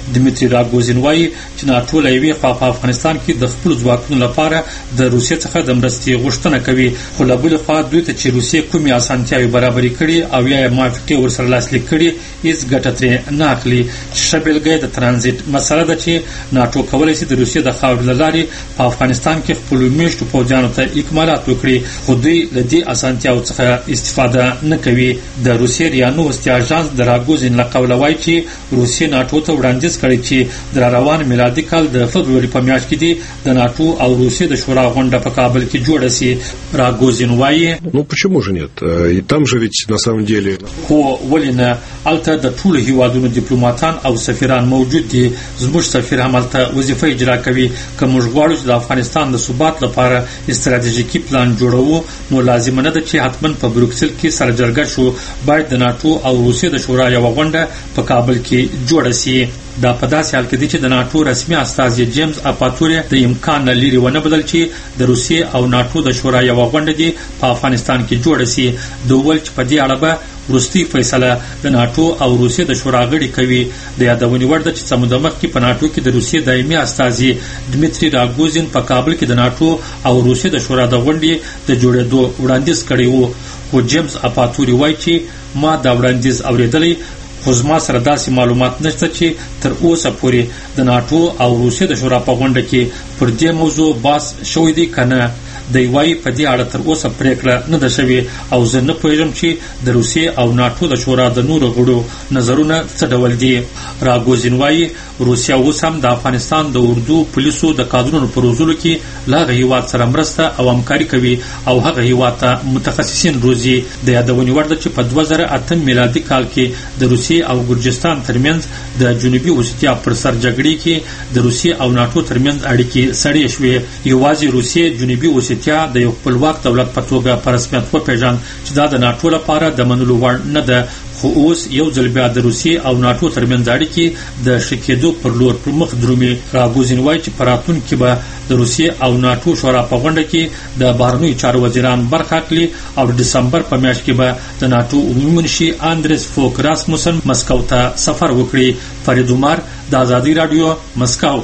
دمیتری راګوزین وایي چې ناټو له یوې خوا په افغانستان کې د خپل ځواکونو لپاره د روسیې څخه د مرستې غوښتنه کوي، خو له بلې خوا دوی ته چې روسیې کومې اسانتیاوې برابرې کړي او یا موافقې ورسره لاسلیک کړي هیڅ ګټه ترې نه اخلي. ښه بېلګه د ترانزیت مسله ده چې ناټو کولی شي د روسیې د خاورې له لارې په افغانستان کې خپلو میشتو پوځیانو ته اکمالات وکړي، خو دوی له دې اسانتیاوو څخه استفاده نه کوي. د روسیې ریا نووستي اژانس د راګوزین له قوله وایي چې روسیې ناټو ته وړاندیز کړی چې د راروان میلادي کال د فبروري په میاشت کې دي د ناټو او روسیې د شورا غونډه په کابل کې جوړه سي. راګوزین وایي почему же нет? И там же ведь на самом деле خو ولې نه، هلته د ټولو هیوادونو دیپلوماتان او سفیران موجود دي. زموږ سفیر هم هلته وظیفه اجرا کوي. که موږ غواړو چې د افغانستان د ثبات لپاره استراتیژیکي پلان جوړوو نو لازمه نه ده چې حتما په بروکسل کې سره جرګه شو. باید د ناټو او روسیې د شورا یوه غونډه په کابل کې جوړه سي. دا په داسې حال کې دی چې د ناټو رسمي استازی جیمز اپاتوري د امکان نه لري ونه بدل چې د روسیې او ناټو د شورا یوه غونډه دي په افغانستان کې جوړه سي. د ویل چې په دې اړه به وروستۍ فیصله د ناټو او روسیې د شورا غړي کوي. د یادونې وړ ده چې څه موده مخکې په ناټو کې د روسیې دایمي استازي دمیتری راګوزین په کابل کې د ناټو او روسیې د شورا د غونډې د جوړېدو وړاندیز کړی و، خو جیمز اپاتوري وایي چې ما دا وړاندیز اورېدلی، خو زما سره داسې معلومات نشته چې تر اوسه پورې د ناټو او روسیې د شورا په غونډه کې پر دې موضوع بحث شوی دی که نه. دی وایي په دې اړه تر اوسه پریکړه نه ده شوې او زه نه پوهېږم چې د روسیې او ناټو د شورا د نورو غړو نظرونه څه ډول دي. راګوزین وایي روسیه اوس هم د افغانستان د اردو پولیسو د کادرونو په روزلو کې له هغه هیواد سره مرسته او همکاري کوي او هغه هیواد ته متخصصین روزي. د یادونې وړ ده چې په 2008 میلادي کال کې د روسیې او ګرجستان ترمنځ د جنوبي اوسیتیا پر سر جګړې کې د روسیې او ناټو ترمنځ اړیکې سړې شوې. یوازې روسیې جنوبي اوسیتیا د یو خپلواک دولت په توګه په رسمیت وپېژاند چې دا د ناټو لپاره د منلو وړ نه ده، خو اوس یو ځل بیا د روسیې او ناټو ترمنځ اړیکې د ښه کېدو پر لور پر مخ درومي. راګوزین وایي چې په راتلونکي کې به د روسیې او ناټو شورا په غونډه کې د بهرنیو چارو وزیران برخه اخلي او د ډسمبر په میاشت کې به د ناټو عمومي منشي اندریس فوک راسموسن مسکو ته سفر وکړي. فرید عمر د آزادۍ راډیو مسکو.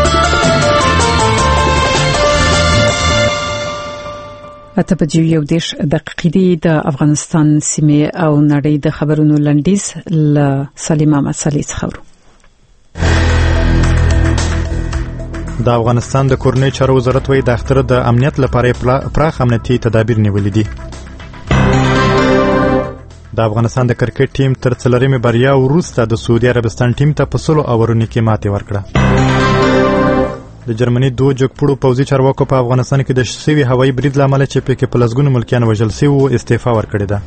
اته بجې 1:10 د افغانستان سیمه او نړۍ د خبرونو لنډیز ل سلیم احمد صالح خبرو. د افغانستان د کورنۍ چارو وزارت وایي د اختر د امنیت لپاره پراخ امنیتي تدابیر نیولې دي. د افغانستان د کرکټ ټیم تر څلورمې بریا وروسته د سعودي عربستان ټیم ته په 100 اورونو کې ماتې ورکړه. د جرمني دوه جګپوړو پوځي چارواکو په افغانستان کې د شوي هوایي برید لامل چې پکې په لسګونو ملکیان وژل شوي وو استعفا ورکړې ده.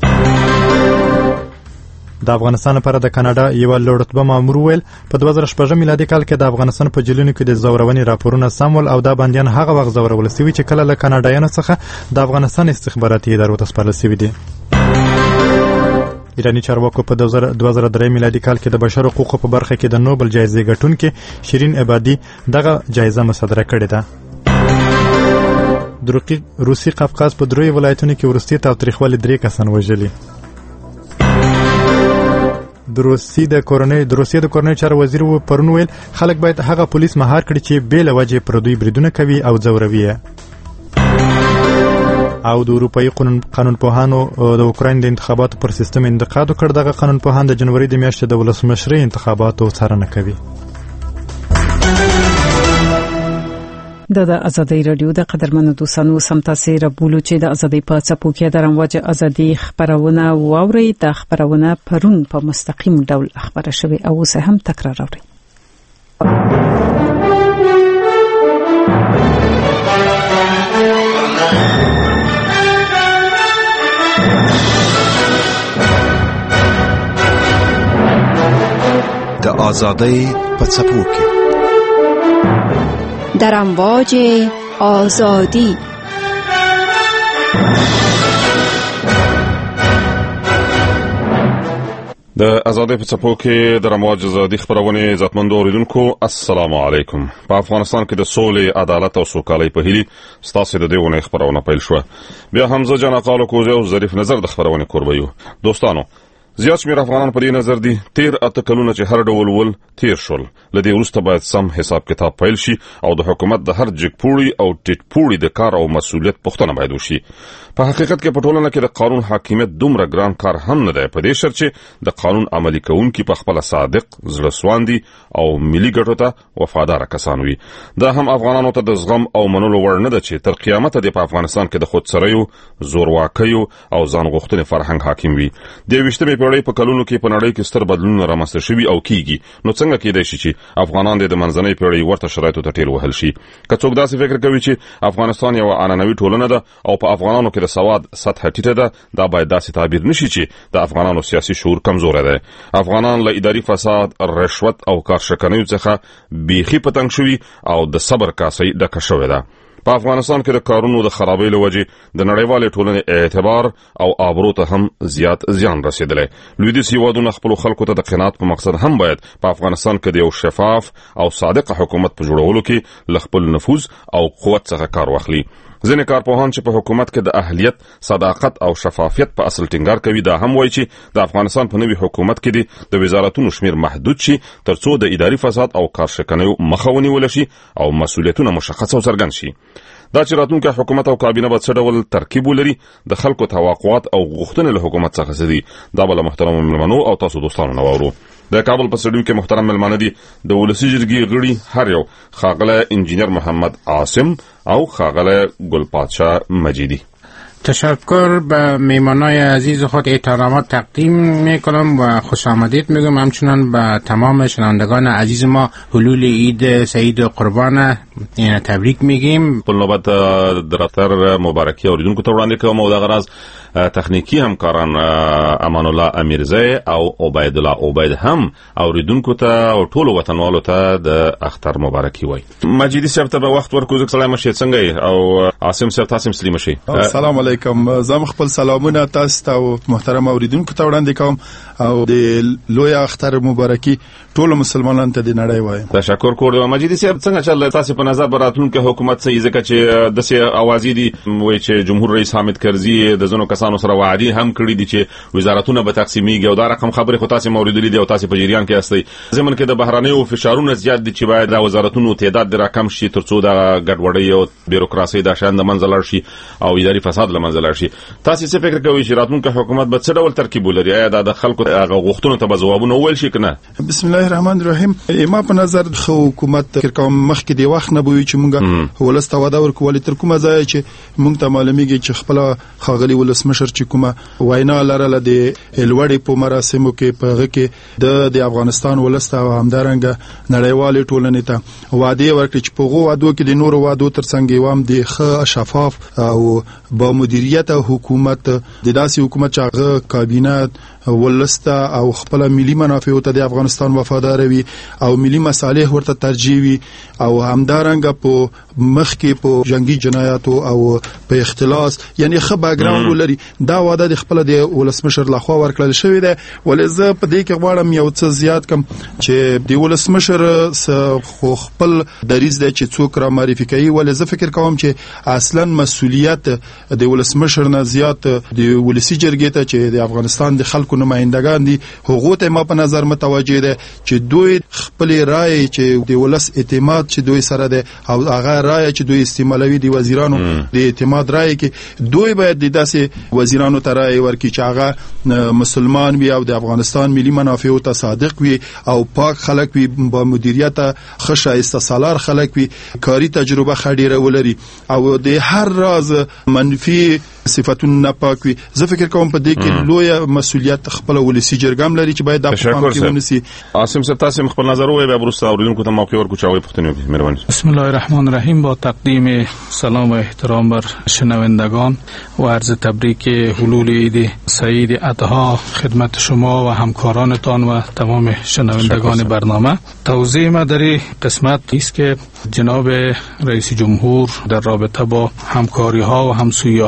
د افغانستان لپاره د کاناډا یو لوړ رتبه مامور ویل په 2016 میلادي کال کې د افغانستان په جیلونو کې د زورونې راپورونه سمول او دا بندیان هغه وخت زورول شوي چې کله له کاناډایانو څخه د افغانستان استخباراتي ادارو ته سپارل شوي دي. ایرانی چارواکو په 2003 میلادي کال کې د بشر حقوقو په برخه کې د نوبل جایزې ګټونکې شیرین عبادي دغه جایزه مصادره کړې ده. د روسي قفقاز په دروي ولایتونو کې ورستي تاوتریخوالي 3 کسان وژلي. د روسیې د کورنۍ چارو وزیر پرون ویل خلک باید هغه پولیس مهار کړي چې بې له وجې پر دوی بریدونه کوي او ځوروي. او د اروپאי قانونپوهانو د اوکراین د انتخاباتو پر سیستم انتقاد وکړ. دغه قانونپوهان د جنوري د میاشتې د ولسمشرۍ انتخاباتو څارنه کوي. د ازادۍ رادیو د قدرمنو دوستانو سمتاسي ربولو چې د ازادۍ په څپو کې د رمواج ازادي خبرونه واوري. د خبرونه پرون په مستقیم ډول خبره شوی او اوس هم تکرار اوري. د آزادۍ په څپو کې در امواج آزادی. د آزادۍ په څپو کې د امواج آزادي خبرونه عزتمندو اوریدونکو السلام علیکم. په افغانستان کې د سولې، عدالت او سوکالۍ په هیله ستاسو د دیونه خبرونه پیل شو. بیا حمزه جان قالو کوزه او ظریف نظر د خبرونه کوربیو. دوستانو زیات شمېر افغانان په دې نظر دي تیر 8 کلونه چې هر ډول ول تیر شول، لدې وروسته باید سم حساب کتاب پیل شي او د حکومت د هر جګپوړي او ټیټپوړي د کار او مسؤلیت پوښتنه باید وشي. په حقیقت کې په ټولنه کې د قانون حاکمیت دومره ګران کار هم نه دی، په دې شرط چې د قانون عملي کوونکي په خپل صادق، زړه سواندي او ملي ګټو ته وفادار کسان وي. دا هم افغانانو ته د زغم او منلو وړ نه ده چې تر قیامت د افغانستان کې د خودسریو، زورواکیو او ځان غوښتنې فرهنګ حاکم وي. د 20مې پیړۍ په کلونو کې په نړۍ کې ستر بدلونونه رامنځته شوي او کیږي، نو څنګه کېدای شي چې افغانان د منځنۍ پیړۍ ورته شرایطو ته ټیل وهل شي؟ که څوک داسې فکر کوي چې افغانستان یو عنعنوي ټولنه ده او په افغانانو کې د سواد سطح ټیټه ده، دا باید داسې تعبیر نشي چې د افغانانو سیاسي شعور کمزوری دی. افغانان له اداري فساد، رشوت او کارشکنیو څخه بیخي پتنګ شوي او د صبر کاسې ډکه شوې ده. په افغانستان کې د کارونو د خرابۍ له وجې د نړیوالې ټولنې اعتبار او آبرو ته هم زیات زیان رسیدلی. لویدیځ هیوادونه خپلو خلکو ته د قناعت په مقصد هم باید په افغانستان کې د یو شفاف او صادق حکومت په جوړولو کې له خپل نفوذ او قوت څخه کار واخلي. ځینې کارپوهان چې په حکومت کې د اهلیت، صداقت او شفافیت په اصل ټینګار کوي، دا هم وایي چې د افغانستان په نوي حکومت کې د وزارتونو شمیر محدود شي ترڅو د اداري فساد او کارشکنیو مخه ونیول شي او مسؤلیتونه مشخص او څرګند شي. دا چې راتلونکي حکومت او کابینه به څه ډول ترکیب ولري، د خلکو توقعات او غوښتنې له حکومت څخه څه دي، دا به له محترمو مېلمنو او تاسو دوستانو نه واورو. د کابل په سټډیو کې محترم مېلمانه دي د ولسي جرګې غړي هر یو، ښاغلی انجینر محمد عاصم او ښاغلی ګلپادشاه مجیدی. تشکر به میمانای عزیز خود احترامات تقدیم میکنم و خوش آمدید میگم. همچنان به تمام شنوندگان عزیز ما حلول عید سعید و قربان تبریک میگیم. په نوبت دراتر مبارکي اوریدونکو ته وړاندې کوم او د غرض تخنیکی همکاران امان الله امیرزی او عبید الله عبید هم اوریدونکو ته او ټول وطنوالو ته د اختر مبارکي وای. مجیدی صاحب ته وخت ورکوځ. سلام شه څنګه او عاصم صاحب تاسو سلام شه. السلام علیکم. زم خپل سلامونه تاسو ته او محترم اوریدونکو ته وړاندې کوم او د لوی اختر مبارکي ټول مسلمانانو ته د نړۍ وایم. تشکر کوم. مجیدی صاحب څنګه چل تاسو په نظر براتونکو حکومت سې ځکه چې د سه اوازې دي وای چې جمهور رئیس حامد کرزي د زنو کسانو سره وعده هم کړی دي چې وزارتونه به تقسیمیږي او دا رقم خبره خو تاسو موریدلې دي او تاسو په جریان کې استئ. زمون کې د بهرانيو فشارونو زیات دي چې باید د وزارتونو تعداد راکم شي ترڅو د ګډوډۍ او بیروکراسي د شاند منځلار شي او اداري فساد لمنځلار شي. تاسو څه فکر کوئ چې راتلونکي حکومت به څه ډول ترکیب ولري؟ آیا د خلکو غوښتنو ته به ځوابونه وویل شي کنه؟ بسم الله الرحمن الرحیم. ما په نظر حکومت فکر کوم مخکې دی وخت نه بوي چې مونږه ولسته ودا ورکول تر کومه ځای چې مونږ ته معلومیږي چې خپل خاغلی ولسمشر چې کومه وینا لرله د لوړې په مراسمو کې په کې د افغانستان ولسته او همدارنګه نړیوالې ټولنې ته وعده ورکړي چې په غو وادو کې د نورو وادو ترڅنګ یوام د ښه شفاف او با مدیریت حکومت د داسې حکومت چې هغه کابینه ولسته او خپل ملي منافع ته د افغانستان وفادار وي او ملي مصالح ورته ترجیح وي او همدارنګه په مخ کې په جنگي جنایاتو او په اختلاس یعنی ښه بیکګراوند ولري. دا وعده د خپل د ولسمشر لخوا ورکړل شوې ده. ولې زه په دې کې غواړم یو څه زیات کم چې د ولسمشر خو خپل دریځ دی چې څوک را معرفي کوي. ولې زه فکر کوم چې اصلا مسؤلیت د ولسمشر نه زیات د ولسی جرګې ته چې د افغانستان د خلکو نمائندگان دي هغه ته ما په نظر متوجه ده چې دوی خپل رائے چې د ولس اعتماد چې دوی سره ده او هغه رائے چې دوی استعمالوي د وزیرانو د اعتماد رائے کې دوی باید د داسې وزیرانو ته رائے ورکړي چې هغه مسلمان وي او د افغانستان ملي منافع ته صادق وي او پاک خلک وي، با مدیریت خشایسته سالار خلک وي، کاری تجربه خډیره ولري او د هر راز منفي صفاتونه نه پاک وي. زه فکر کوم په دې کې لوی مسؤلیت خپل ولسی جرګم لري چې باید د پام کې ونیسي. عاصم صاحب تاسو خپل نظر وایي به برسته اوریدونکو ته موقع ورکو چاوي پښتنو کې مهرباني. بسم الله الرحمن الرحیم. با تقدیم سلام و احترام بر شنوندگان و عرض تبریک حلول عید سعید اضحی خدمت شما و همکارانتان و تمام شنوندگان برنامه. توضیح ما در این قسمت است که جناب رئیس جمهور در رابطه با همکاری ها و همسویی هایی که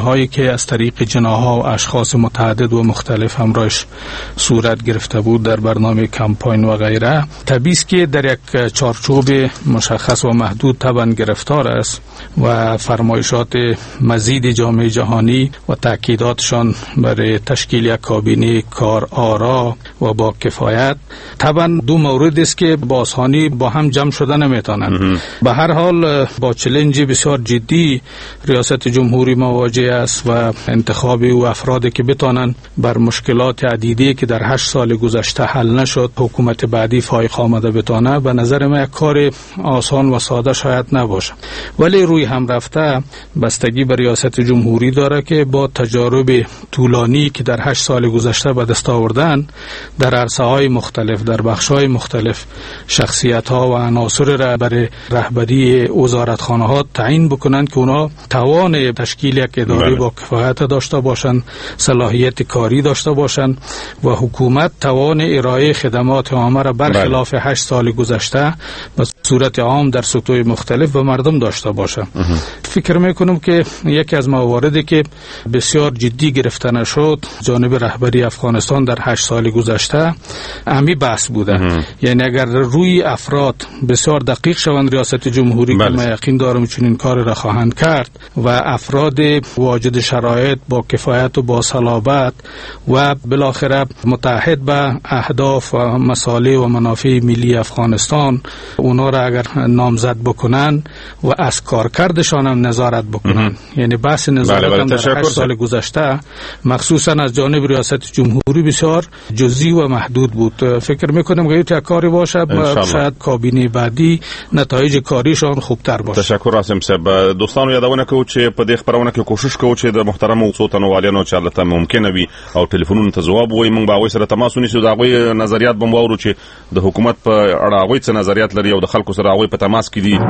از طریق جناح‌ها و اشخاص متعدد و مختلف همراهش صورت گرفته بود در برنامه کمپاین و غیره. طبیعی است که در یک چارچوب مشخص و محدود طبعا گرفتار است و فرمایشات مزید جامعه جهانی و تاکیداتشان برای تشکیل یک کابینه کار آرا و با کفایت طبعا دو مورد است که با آسانی با هم جمع شده نمیتونند. به هر حال با چالش بسیار جدی ریاست جمهوری مواجه است و انتخاب او افرادی که بتونن بر مشکلات عدیده که در 8 سال گذشته حل نشد حکومت بعدی فایق آمده بتونه، به نظر من یک کار آسان و ساده شاید نباشه، ولی روی هم رفته بستگی به ریاست جمهوری داره که با تجارب طولانی که در 8 سال گذشته به دست آوردن در عرصه‌های مختلف، در بخش‌های مختلف شخصیت‌ها و عناصر را برای رهبری وزارتخانه‌ها تعیین بکنند که اونا توان تشکیل یک اداره با کفایت داشته باشند، صلاحیت کاری داشته باشند و حکومت توان ارائه خدمات عامه را برخلاف 8 سال گذشته به صورت عام در سطوح مختلف به مردم داشته باشه. فکر میکنم که یکی از مواردی که بسیار جدی گرفته نشد جانب رهبری افغانستان در 8 سال گذشته امی بحث بوده. یعنی اگر روی افراد بسیار دقیق شوند ریاست جمهوری که من یقین دارم چنین کار را خواهند کرد و افراد واجد شرایط با کفایت و با صلابت و بالاخره متحد به اهداف و مصالح و منافع ملی افغانستان اونا را اگر نامزد بکنن و از کارکردشان هم نظارت بکنن. یعنی بحث نظارت هم در 8 سال گذشته مخصوصا از جانب ریاست جمهوری بسیار جزئی و محدود بود. فکر میکنم که یک کاری باشه شاید کابینه بعدی نتایج کاریشان خوبتر باشه. تشکر راسم صاحب. دوستانو یادونه کوم چې په دې خبرونه کې کوشش کوو چې د محترم اوسوتنو والیانو چارلته ممکنه وي او ټلیفونونو ته جواب وایي، موږ به هغوی سره تماس ونیسو، د هغوی نظریات به واورو چې د حکومت په اړه هغوی څه نظریات لري او د خلکو سره هغوی په تماس کې دي.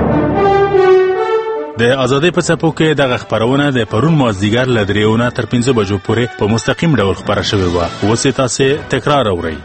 د ازادۍ په څپو کې دغه خبرونه د پرون مازدیګر له 3 نه تر 5 بجو پورې په مستقیم ډول خبره شوې وه. اوس یې تاسې تکرار اورئ.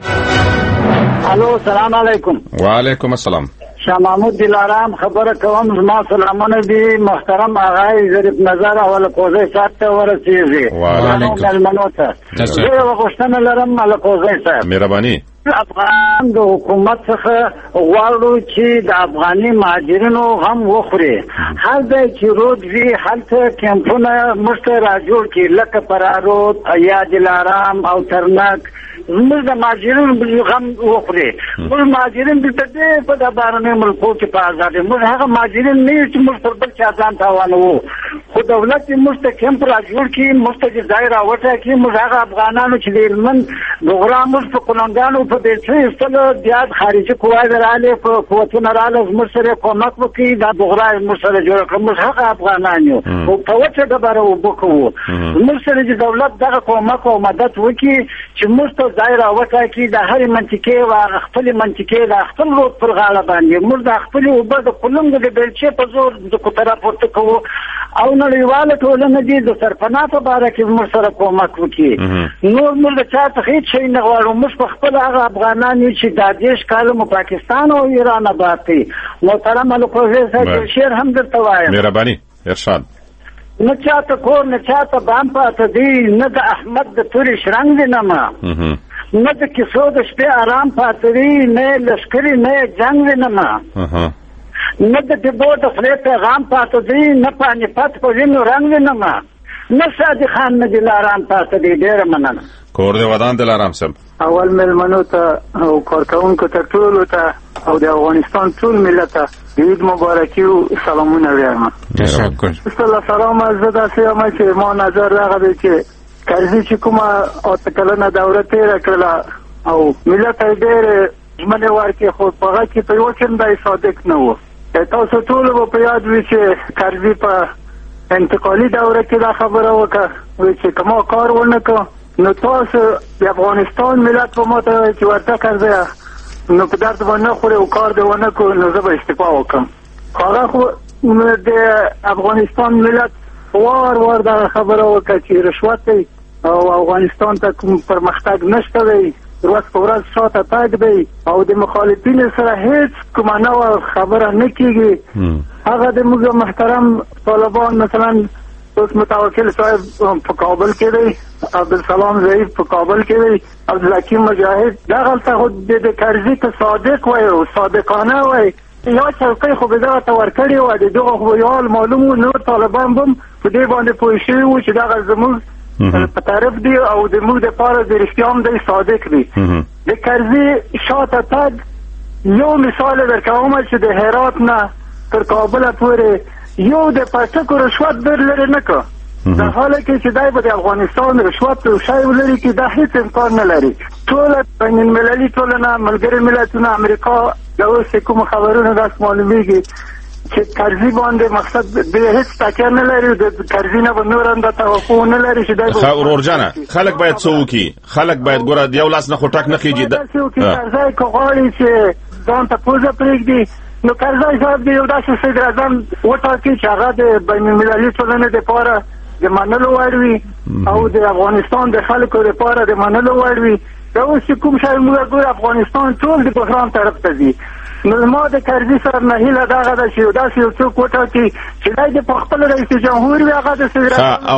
الو سلام علیکم. وعلیکم السلام. شاه محمود دلارام خبره کوم. زما سلامونه دي محترم آقای ظریف نظر اول کوزه صاحب ته ورسیږي. وعلیکم ملمنو ته زه غوښتنه لرم ال کوزه صاحب مهرباني افغان د حکومت څخه غواړو چې د افغاني مهاجرینو هم وخوري. هر ځای چې رود وي هلته کمپونه مشته را جوړ کړي لکه پرارود یا دلارام او ترنک. موږ د مهاجرینو غم وخوري. موږ مهاجرین دلته دې په د بهرنیو ملکو کې په ازادۍ موږ هغه مهاجرین نه یو چې موږ پر بل چا ځان تاوانوو، خو دولت یې موږ ته کمپ را جوړ کړي، موږ ته ځای را وټاکي. موږ هغه افغانانو چې د هلمند بغرا موږ په قلندانو په بیلچه ایستلو بیا خارجي قواوې راغلې قوتونه راغله زموږ سره کومک وکړي، دا بغرا یې موږ سره جوړه کړه. موږ هغه افغانان یو خو په وچه ډبره اوبه کوو. موږ سره چې دولت دغه کومک او مدد وکړي چې موږ ته ځای را وټاکي د هرې منطقې و خپلې منطقې د خپل رود پر غاړه باندې موږ د خپلې اوبه د کلنګو د بیلچې په زور د کوتره پورته کوو او نړیواله ټولنه دې د سرپناه په باره کې موږ سره کومک وکړي. نور موږ د چا څخه هېڅ شی نه غواړو. موږ په خپله هغه افغانان یو چې دا 10 کاله مو پاکستان او ایران آباد کړي. محترم القوزي صاحب شعر هم درته وایم. مهرباني ارشاد. نه چاته کور نه چاته بام پاته دی، نه د احمد د تورې شرنګ دی نه ما، نه د کیسو د شپې آرام پاته دی، نه لشکري نه جنګ دی نه ما، نه د ډبو د خولې پیغام پاته دی، نه پانیپت په وینو رنګ دی نه ما، نه صادق خان نه دلارام پاته دی. ډېره مننه. کور دې ودان دلارام صاحب. اول مېلمنو ته او کارکوونکو ته ټولو ته او د افغانستان ټول ملت ته د عید مبارکي او سلامونه وایم. تشکر. سلام زه داسې یم چې ما نظر راغلی چې کرزي چې کومه اته کلنه دوره تېره کړله او ملت یې ډېرې ژمنې ورکړې خو په هغه کې په یوه چنده یې صادق نه و. تاسو ټولو به په یاد وي چې کرزي په انتقالي دوره کې دا خبره وکړه چې که ما کار ونه کړ نو تاسو د افغانستان ملت په ما ته چې ورته کرزی نو په درد به نه خورې او کار دې ونه کړو نو زه به استعفا وکړم. هغه خو د افغانستان ملت وار وار دغه خبره وکړه چې رشوت دی او افغانستان ته کوم پرمختګ نشته دی، ورځ په ورځ شاته تګ دی او د مخالفینو سره هیڅ کومه نوه خبره نه کېږي. هغه د موږ محترم طالبان مثلا اوس متوکل صاحب په کابل کې دی، عبدالسلام ضعیف په کابل کې دی، عبدالحکیم مجاهد دغه ته د کرزي ته صادق وای او صادقانه وای یا چوکۍ خو به دغه ته ورکړې وه، د دغه خو یو حال معلوم و، نور طالبان به هم په دې باندې پوه شوي وو چې دغه زموږ په طرف دی او د موږ دپاره د رښتیا هم دی صادق دی. د کرزي شاته تګ یو مثال درکوم چې د هرات نه تر کابله پورې یو د پټکو رشوت در لرې نه که، در حاله کې چې دی به د افغانستان رشوت او شی ولري چې دا هیڅ امکان نه لري. ټوله بین المللي ټولنه، ملګري ملتونه، امریکا د اوس کوم خبرونه داس معلومیږي چې کرزي باندې مقصد د هیڅ تکیه نه لري، د کرزي نه به نور هم د توقع نه لري چې دی ورورجانه خلک باید څه وکړي؟ خلک باید ګوره د یو لاس نه خو ټک نه خېږي. کرزی که غواړي چې ځان ته پوزه پرېږدي نو کرزی صاحب د یو داسې صدر اعظم وټاکي چې هغه د بین المللي ټولنې دپاره د منلو وړ وي او د افغانستان د خلکو دپاره د منلو وړ وي. دا اوس چې کوم شی موږ ګورو افغانستان ټول د بحران طرف ته ځي. نو ما د کرزي سره نه هیله دغه ده چې یو داسې یو څوک وټاکي چې دی د خپل رئیس جمهور وي، هغه د صدر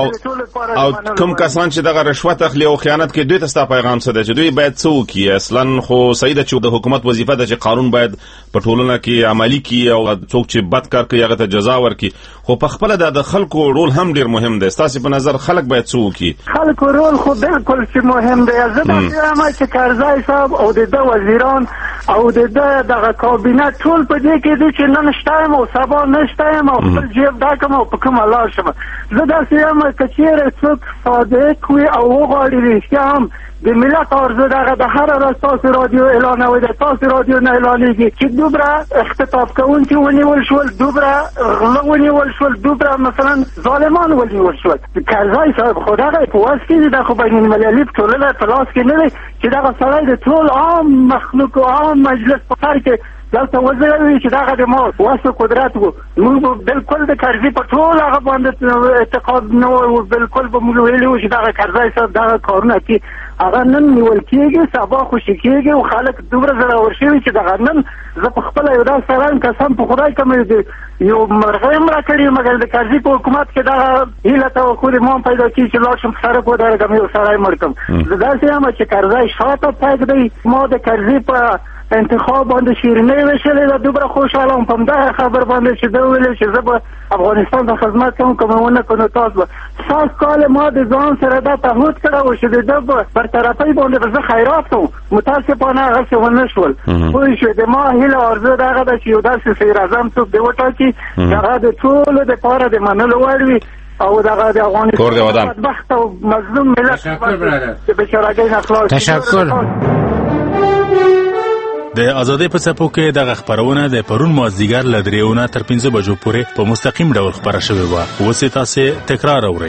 او کوم کسان چې دغه رشوت اخلي او خیانت کوي دوی ته ستا پیغام څه دی چې دوی باید څه وکړي؟ اصلا خو صحیح ده چې د حکومت وظیفه ده چې قانون باید په ټولنه کې عملي کړي او څوک چې بد کار کوي هغه ته جزا ورکړي، خو په خپله د خلکو رول هم ډېر مهم دی. ستاسې په نظر خلک باید څه وکړي؟ خلکو رول خو بالکل چې مهم دی. زه داسې وایم چې کرزی صاحب او د ده وزیران او د ده دغه کابینه ټول په دې کې دي چې نن شته یم او سبا نشته یم او خپل جیب ډکم او په کومه لار شم. زه داسې یم که چېرې څوک صادق وي او وغواړي رښتیا هم د ملت آرزو دغه د هر ورځ تاسو رادیو اعلانوي، د تاسو رادیو نه اعلانېږي چې دومره اختطاف کوونکي ونیول شول، دومره غله ونیول شول، دومره مثلا ظالمان ونیول شول. کرزی صاحب خو دغه په واس کې دي، دا خو بین المللي ټولنه په لاس کې نه دی چې دغه سړی د ټول عام مخلوق او عام مجلس په سر کې دلته وزیروي چې دغه د ما واسو قدرت وو. موږ بالکل د کرزي په ټول هغه باندې اعتقاد نه و، بالکل به موږ ویلي وو چې دغه کرزی صاحب دغه کارونه کوي. هغه نن نیول کېږي، سبا خوشي کېږي او خلک دومره زړور شوي چې دغه نن زه په خپله یو داسې سړی یم قسم په خدای که مې یو مرغۍ مړه کړي، مګر د کرزي په حکومت کې دغه هیله توقع د ما هم پیدا کېږي چې لاړ شم په سړک ودرېږم یو سړی مړ کړم. زه داسې یم چې کرزی شاته تګ دی. ما د کرزي په انتخاب باندې شیرینۍ ویشلې ده، دومره خوشحاله وم په همدغه خبر باندې چې ده ویلې چې زه به افغانستان ته خدمت کوم، که مې ونه کړو نو تاسو به 7 کال ما د ځان سره دا تعهد کړی و چې د ده په برطرفۍ باندې به زه خیرات کوم. متاسفانه هغسې ونه شول. پوه شوې د ما هیله آرزو دغه ده چې یو داسې صدر اعظم څوک دې وټاکي چې هغه د ټولو دپاره د منلو وړ وي او دغه د افغانستان بدبخت او مظلوم ملت د بېچارهګۍ نه خلاص. تشکر. د ازادۍ په څپو کې دغه خبرونه د پرون مازدیګر له 3 تر 5 بجو پورې په مستقیم ډول خبره شوې وه. اوس یې تاسې تکرار اورئ.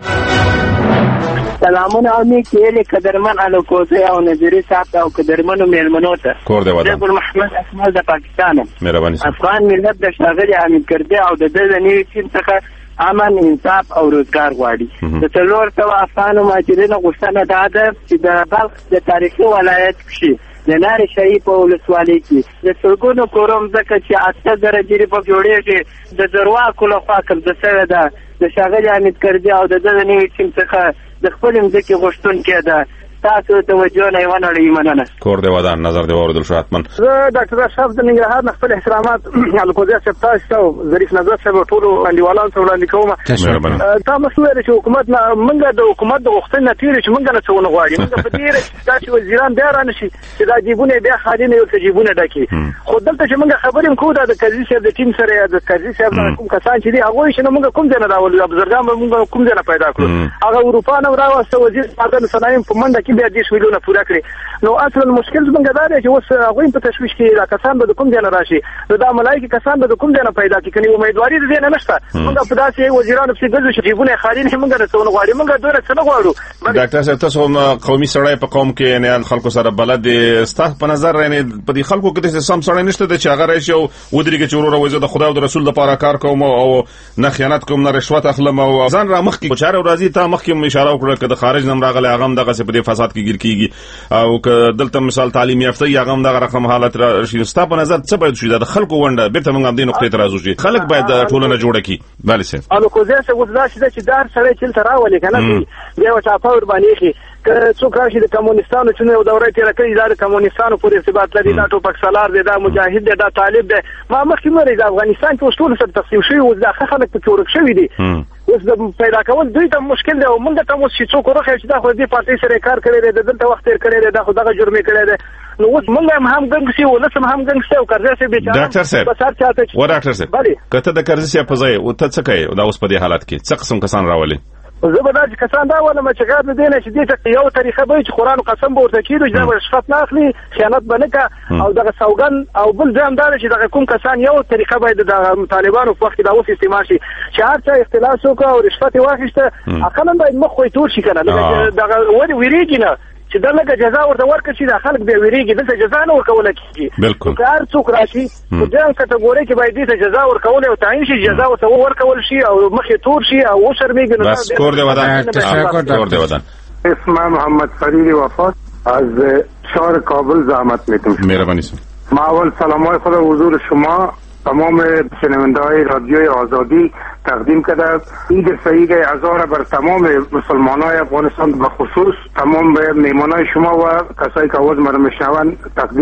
سلامونه امي کې قدرمن الکوزي او نظری صاحب او قدرمنو میلمنو ته کور دی ودان ګل محمد اسماعیل د پاکستان مهرباني افغان ملت د شاغلي حمید کردي او د نوي ټیم څخه امن انصاف او روزګار غواړي. د څلور سوه افغانو مهاجرینو غوښتنه دا ده چې د بلخ د تاریخي ولایت کې د نارې شهید په ولسوالۍ کې د سلګونو کوروم ځکه چې 8,000 جریبه جوړېږي د درواکو لخوا قبضه شوې ده. د ښاغلي حمید کردي او د نوي ټیم څخه د خپلې مځکې غوښتونکې ده. تاسو توجه نه ونه لري مننه. کور دی ودان نظر دی واردل شو حتما. زه ډاکټر اشرف د ننګرهار نه خپل احترامات الکوزي صاحب تاسو او ظریف نظر صاحب ټول انډیوالانو ته وړاندې کوم. تاسو مسؤل چې حکومت منګه د حکومت د غوښتنې تیر چې منګه نه څونه غواړي منګه په دې چې وزیران بیا رانه شي چې دا جیبونه بیا خالي نه یو جیبونه ډکې. خو دلته چې منګه خبرې کوو دا د کرزي صاحب د ټیم سره د کرزي صاحب کوم کسان چې دي هغه چې منګه کوم ځای نه راولي ابزرګان منګه کوم ځای نه پیدا کړو. هغه اروپا نه راوسته وزیر معدن صنایع په منډه کې بیا 10 میلیونه پوره کړی. نو اصلا مشکل څنګه دا دی چې اوس هغه په تشویش کې دا کسان به کوم ځای نه راشي، نو دا ملایکی کسان به کوم ځای نه پیدا کړي. کني امیدواري دې نه نشته. موږ په داسې وزیرانو په ګرځو چې جیبونه خالي نه موږ رسونه غواړي، موږ دوره څه نه غواړو. ډاکټر صاحب تاسو قومي سړی په قوم کې نه خلکو سره بلد ستاسو په نظر نه په دې خلکو کې د سم سړی نشته چې هغه راشي او ودرېږي چې ورور وایي د خدای او د رسول لپاره کار کوم او نه خیانت کوم نه رشوت اخلم او ځان را مخ کې چاره ورځي ته مخ کې اشاره وکړه چې د خارج نم راغله هغه دغه په دې احساسات کې ګیر کیږي او که دلته مثال تعلیم یافته یا غم دغه رقم حالت راشي ستا په نظر څه باید شي د خلکو ونده بیرته موږ هم دې نقطې ته راځو چې خلک باید ټولنه جوړه کړي بله سي الو کو زه څه وځه چې دار سره چې تر راولي کنه بیا وتا پاور باندې که څوک راشي د کمونستانو چې یو دوره تیر کړی د کمونستانو پورې ارتباط لري دا ټوپک سالار دی دا مجاهد دی دا طالب دی ما مخکې مری د افغانستان په ټول سره تقسیم شوی او دا خلک په ورک شوی دي اوس د پیدا کول دوی ته مشکل دی او موږ ته اوس چې څوک ورخه چې دا خو دې پارټي سره کار کړی دی دلته وخت تیر کړی دی دا خو دغه جرم کړی دی نو اوس موږ هم ګنګ سي ولس هم ګنګ سي او کرځه سي بیچاره ډاکټر صاحب و ډاکټر صاحب کته د کرځه سي په ځای او ته څه کوي دا اوس په دې حالت کې څه قسم کسان راولي زه به دا چې کسان دا ولم چې کار نه دی نه چې دې ته یو طریقه به چې قرآن قسم به ورته کېدو چې دا به رشوت نه اخلي خیانت به نه کوي او دغه سوګن او بل ځای هم دا چې دغه کوم کسان یو طریقه باید د طالبانو په وخت کې دا اوس استعمال شي چې هر څه اختلاس وکړه او رشوت یې واخیسته اقلا باید مخ خوی تور شي که نه دغه ولې ویرېږي نه چې دا لکه جزا ورته ورکړي چې دا خلک بیا ویرېږي دلته جزا نه ورکوله کېږي که هر څوک راشي په جنګ کټګورۍ کې باید دې ته جزا ورکول او تعیین شي جزا ورته ورکول شي او مخ یې تور شي او وشرمېږي بس کور دې ودان اسم محمد فرید وفات از شهر کابل زحمت میتونم مهربانی ما اول سلامای خود حضور شما تمام شنونده‌های رادیوی آزادی تقدیم کرده عید سعید هزار بر تمام مسلمانای افغانستان به خصوص تمام میهمانای شما و کسایی که آواز مرا میشنوند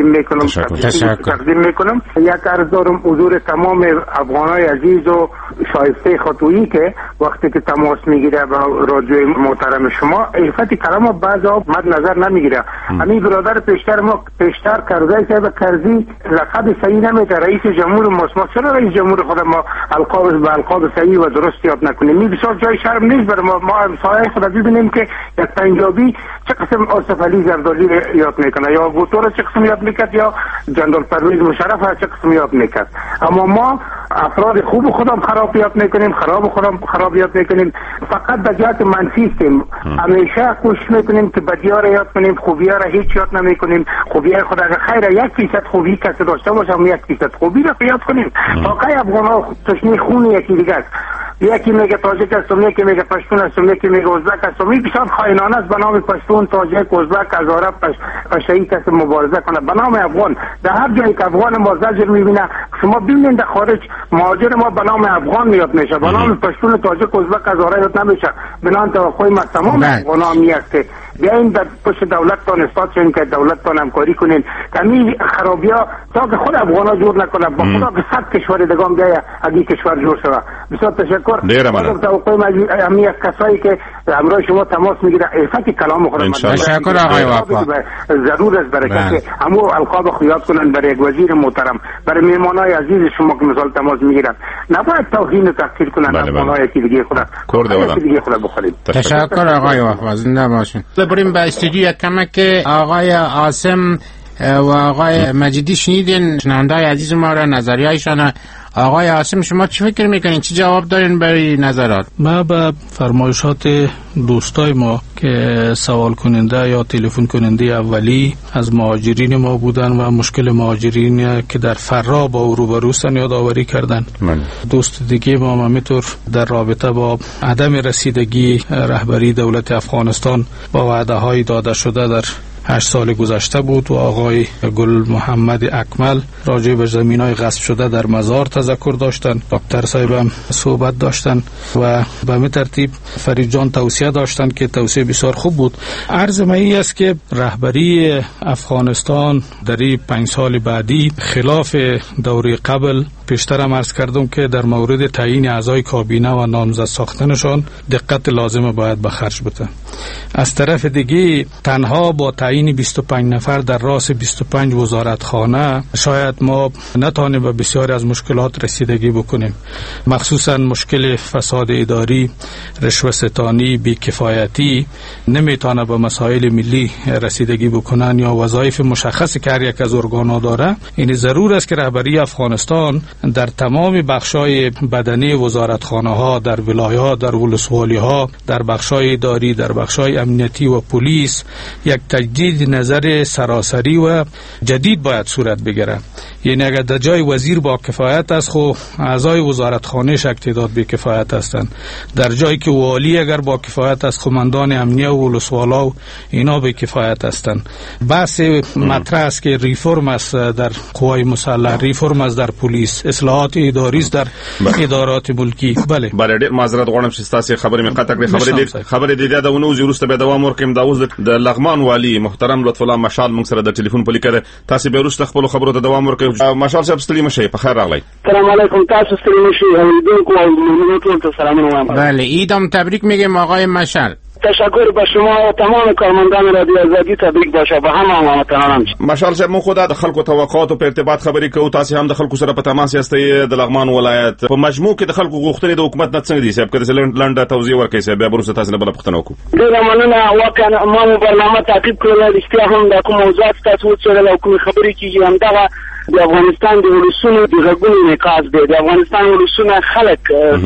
تقدیم میکنم یک عرض دارم حضور تمام افغانای عزیز و شایسته خطویی که وقتی که تماس میگیره با رادیوی محترم شما عفت کلام بعضا مد نظر نمیگیره همین برادر پیشتر کرده که به کرزی لقب صحیح نمیده رئیس جمهور ما چرا رئیس جمهور خود ما القاب صحیح و درست یاد نکنیم این بسیار جای شرم نیست برای ما همسایه خود ببینیم که یک پنجابی چه قسم آصف علی زرداری یاد میکنه یا بوتور چه قسم یاد میکرد یا جنرال پرویز مشرف چه قسم یاد میکرد اما ما افراد خوب خودم خراب یاد میکنیم خراب خودم خراب یاد میکنیم فقط به جهت منفی استیم همیشه کوشش میکنیم که بدیار یاد کنیم خوبی‌ها را هیچ یاد نمیکنیم خوبی‌های خود اگر خیر 1% خوبی کسی داشته باشه هم 1% خوبی را یاد کنیم واقعا افغان‌ها تشنه خون یکی دیگه است یکی میگه تاجیک است یکی میگه پشتون است یکی میگه ازبک است این بسیار خائنانه است به نام پشتون تاجیک ازبک هزاره پشتویی کسی مبارزه کنه به نام افغان در هر جایی که افغان ما زجر میبینه شما ببینید در خارج مهاجر ما به نام افغان میاد میشه به نام پشتون تاجیک ازبک هزاره یاد نمیشه بنان توقع ما تمام افغان‌ها میاد که بیاین در پشت دولتتان استاد شوین که دولتتان همکاری کنین کمی خرابی‌ها تا که خود افغان‌ها جور نکنه با خدا که 100 کشور دیگه هم بیاید اگه کشور جور شود بسیار تشکر توقع ما همین کسایی که همراه شما تماس میگیره عفت کلام خود تشکر آقای وفا ضرور است برای کسی همو القاب خیاط کنن برای یک وزیر محترم برای میهمانای عزیز شما که مثال تماس میگیرن نباید توهین و تحقیر کنن افغان‌های دیگه خدا بخورید تشکر آقای وفا زنده باشین بریم به استودیو کمک آقای عاصم و آقای مجیدی شنیدین شنونده‌های عزیز ما را نظریه‌ایشان آقای عاصم شما چی فکر میکنین چی جواب دارین برای نظرات ما به فرمایشات دوستای ما که سوال کننده یا تلفن کننده اولی از مهاجرین ما بودن و مشکل مهاجرین که در فرا با روبروستن یادآوری کردن دوست دیگه ما همینطور در رابطه با عدم رسیدگی رهبری دولت افغانستان با وعده‌های داده شده در 8 سال گذشته بود و آقای گل محمد اکمل راجع به زمینای غصب شده در مزار تذکر داشتن دکتر صاحب هم صحبت داشتن و به همین ترتیب فرید جان توصیه داشتن که توصیه بسیار خوب بود. عرض من است که رهبری افغانستان در این 5 سال بعدی خلاف دوره قبل پیشتر هم عرض کردم که در مورد تعیین اعضای کابینه و نامزد ساختنشان دقت لازم باید به خرج بده. از طرف دیگه تنها با تعیین 25 نفر در راس 25 وزارتخانه شاید ما نتوانیم به بسیاری از مشکلات رسیدگی بکنیم، مخصوصا مشکل فساد اداری، رشوه ستانی، بیکفایتی نمیتونه به مسائل ملی رسیدگی بکنن یا وظایف مشخصی که هر یک از ارگان‌ها داره. این ضرور است که رهبری افغانستان در تمام بخش‌های بدنی وزارتخانه‌ها، در ولایات، در ولسوالی‌ها، در بخش‌های اداری، در بخش‌های امنیتی و پلیس یک تجدید نظر سراسری و جدید باید صورت بگیره. یعنی اگر در جای وزیر با کفایت است، خو اعضای وزارتخانه شک تعداد به کفایت هستند. در جایی که والی اگر با کفایت است، قماندان امنیه و ولسوالا و اینا به کفایت هستند. بحث مطرح است که ریفرم است در قوای مسلح، ریفرم است در پلیس، اصلاحات اداری است در ادارات ملکی. بله ډېر معذرت غواړم چې تاسو خبرې مې قطع کړې. خبرې دې د ونو وروسته به دوام ورکړم. دا اوس د لغمان والی محترم لطف الله مشال موږ سره د ټلیفون په لیکه ده. تاسو به وروسته خپل خبرو ته دوام ورکړئ. مشال صاحب ستړي مشه، په خیر راغلی. سلام علیکم. تاسو ستړي مشه، اوریدونکو او مؤمنانو ته سلامونه وایم. بله عیدم تبریک میگم آقای مشال. تشکر به شما و تمام کارمندان رادیو آزادی. تبریک باشه به همه هموطنانم. مشال صاحب مو خدا د خلکو توقعاتو په ارتباط خبرې کوو. تاسو هم د خلکو سره په تماس یاستئ. د لغمان ولایت په مجموع کې د خلکو غوښتنې د حکومت نه څنګه دي صاحب؟ کله لنډه توضیح ورکړئ صاحب، بیا وروسته تاسو نه بل پوښتنه وکړو. ډېر مننه. واقعا ما برنامه تعقیب کړل. رښتیا هم د کوم موضوعات تاسو وڅېړل او کوم خبرې کیږي همدغه د افغانستان د ولسونو د غږونو انعکاس دی. د افغانستان ولسونه خلک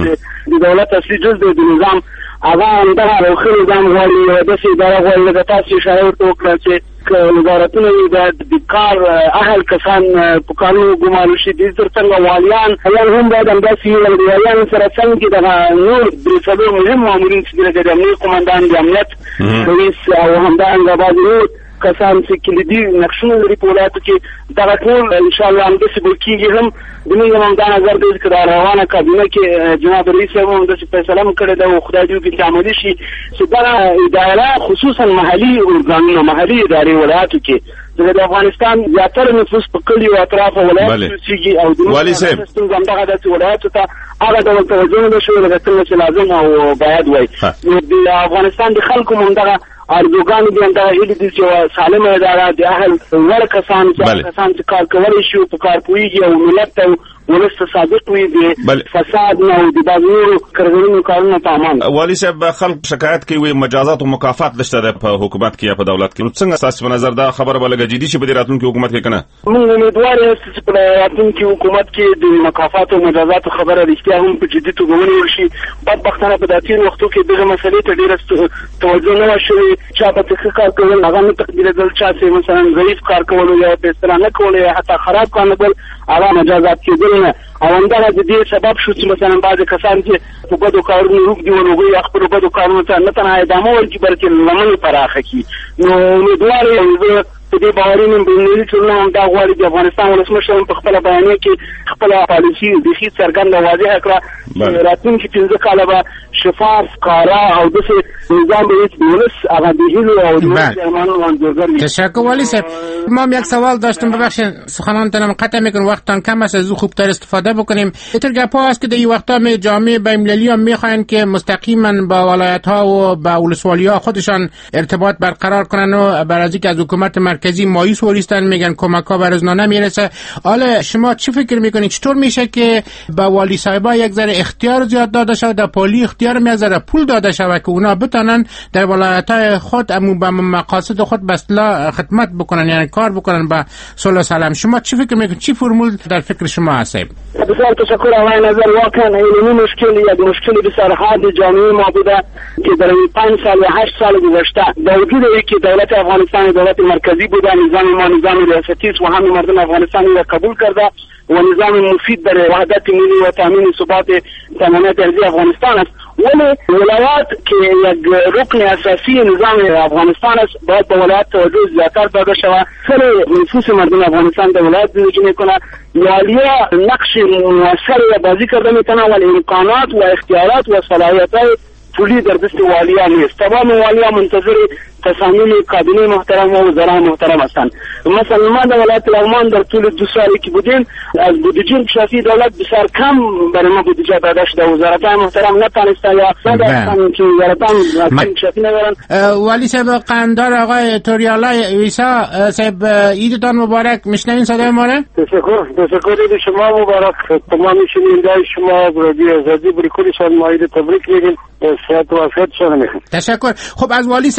د دولت اصلي جز دی د نظام هغه همدغه روښه نظام غواړي او داسې اداره غواړي. لکه تاسو اشاره ورته وکړه چې وزارتونه د کار اهل کسان په کارونو ګمارل شي. دې ترڅنګ والیان هم باید همداسې وي. د والیانو سره څنګ کې دغه نور درې څلور مهم مامورین چې لکه د امنیت قماندان، د امنیت رئیس او همدارنګه بعضې نور کسان چې کلیدي نقشونه لري په ولایتو کې، دغه ټول انشاءالله همداسې به کېږي. هم زموږ هم دا نظر دی چې د روانه کابینه کې جناب رئیس صاحب هم داسې فیصله هم کړې ده او خدای دې وکړي چې عملي شي چې دغه اداره خصوصا محلي ارګانونه، محلي ادارې ولایتو کې د افغانستان زیاتره نفوس په کلیو او اطرافو ولایتو اوسېږي او د والي صاحب همدغه داسې ولایتو ته هغه ډول توجه نه شوې لکه څنګه چې لازم او باید وای. نو د افغانستان د خلکو همدغه ارزوګانې دي، همدغه هیلې دي چې سالمه اداره د اهل وړ کسان چې کار کولی شي په کار پوهېږي او ملت ته ولس ته صادق وي، د فساد نه او د بعض نورو کړنو کارونو ته امان. والي صاحب خلک شکایت کوي مجازات او مکافات نشته ده په حکومت کې یا په دولت کې. نو څنګه ستاسو په نظر دا خبره به لږه جدي شي په دې راتلونکي حکومت کې که نه؟ موږ امیدوار یو چې په راتلونکي حکومت کې د مکافات او مجازاتو خبره رښتیا هم په جدي توګه ونیول شي. بدبختانه په دا تېرو وختو کې دغه مسلې ته ډېره توجه نه وه شوې. چا به ښه کار کول هغه نه تقدیرېدل، چا چې مثلا ضعیف کار کولو یا په اصطلاح نه کولو یا حتی خراب کار نه کول هغه مجازات کېدل نه. او همدغه د دې سبب شو چې مثلا بعضې کسان چې په بدو کارونو روږدي ول هغوی خپلو بدو کارونو ته نه تنها ادامه ورکړي بلکې لمنې پراخه کړي. نو امیدوار یم زه په دې باوري یم بینالمللي ټولنه هم دا غواړي د افغانستان ولسمشر هم په خپله بیانیه کې خپله پالیسي بیخي څرګنده واضحه کړه چې راتلونکي 15 کاله به شفاف، ښکاره او داسې نظام به وي چې د ولس هغه د هیلو او د ولس د ارمانونو انځورګر وي. تشکر والی صاحب. ما هم یک سوال داشتم، ببخشید سخنانتان قطع میکنم، وقتتان کم است، از او خوبتر استفاده بکنیم. اینطور گپ‌ها است که در این وقتا جامعه بین‌المللی هم میخواین که مستقیما با ولایت‌ها و با ولسوالی‌ها خودشان ارتباط برقرار کنن و بر از اینکه از حکومت مرکزی مایوس وریستن، میگن کمک‌ها به روزنا نمیرسه. حالا شما چی فکر میکنید چطور میشه که با والی صاحبا یک ذره اختیار زیاد داده شود، در پلی اختیار می ذره پول داده شود که اونا بتونن در ولایت‌های خود به مقاصد خود به اصطلاح خدمت بکنن، یعنی کار بکنن با صلح و سلام. شما چی فکر میکنید؟ چی فرمول در فکر شما هست؟ بسیار تشکر. آقای نظر واقعا این مشکل یک مشکل بسیار حاد جامعه ما بوده که در 5 سال و 8 سال گذشته با وجود اینکه دولت افغانستان دولت مرکزی بوده، نظام ما نظام ریاستی است و همه مردم افغانستان را قبول کرده و نظام مفید برای وحدت ملی و تامین ثبات تمامیت ارضی افغانستان است. ولی ولایات که یک رکن اساسی نظام افغانستان است باید به ولایات توجه زیادتر داده شود. خیلی نفوس مردم افغانستان در ولایات زندگی میکنه. والیا نقش موثر بازی کرده میتونه ولی امکانات و اختیارات و صلاحیت‌های پولی در دست والیا نیست. تمام والیا منتظر تصامیم کابینه محترم و وزرای محترم هستند. مثلا ما در ولایت لغمان در طول 2 سالی که بودیم از بودجه شخصی دولت بسیار کم برای ما بودجه داده شده. وزارت‌های محترم نتونستن یا اقصاد هستند که وزارت‌های شخصی ندارن. والی صاحب قندار آقای توریالا عیسی صاحب عیدتان مبارک. میشنوین صدای ما را؟ تشکر شما مبارک. تمام شنوندگان شما رادیو آزادی بر کلشان ما عید تبریک میگیم. صحت و عافیت شما میخوام. تشکر. خب از والی صاحب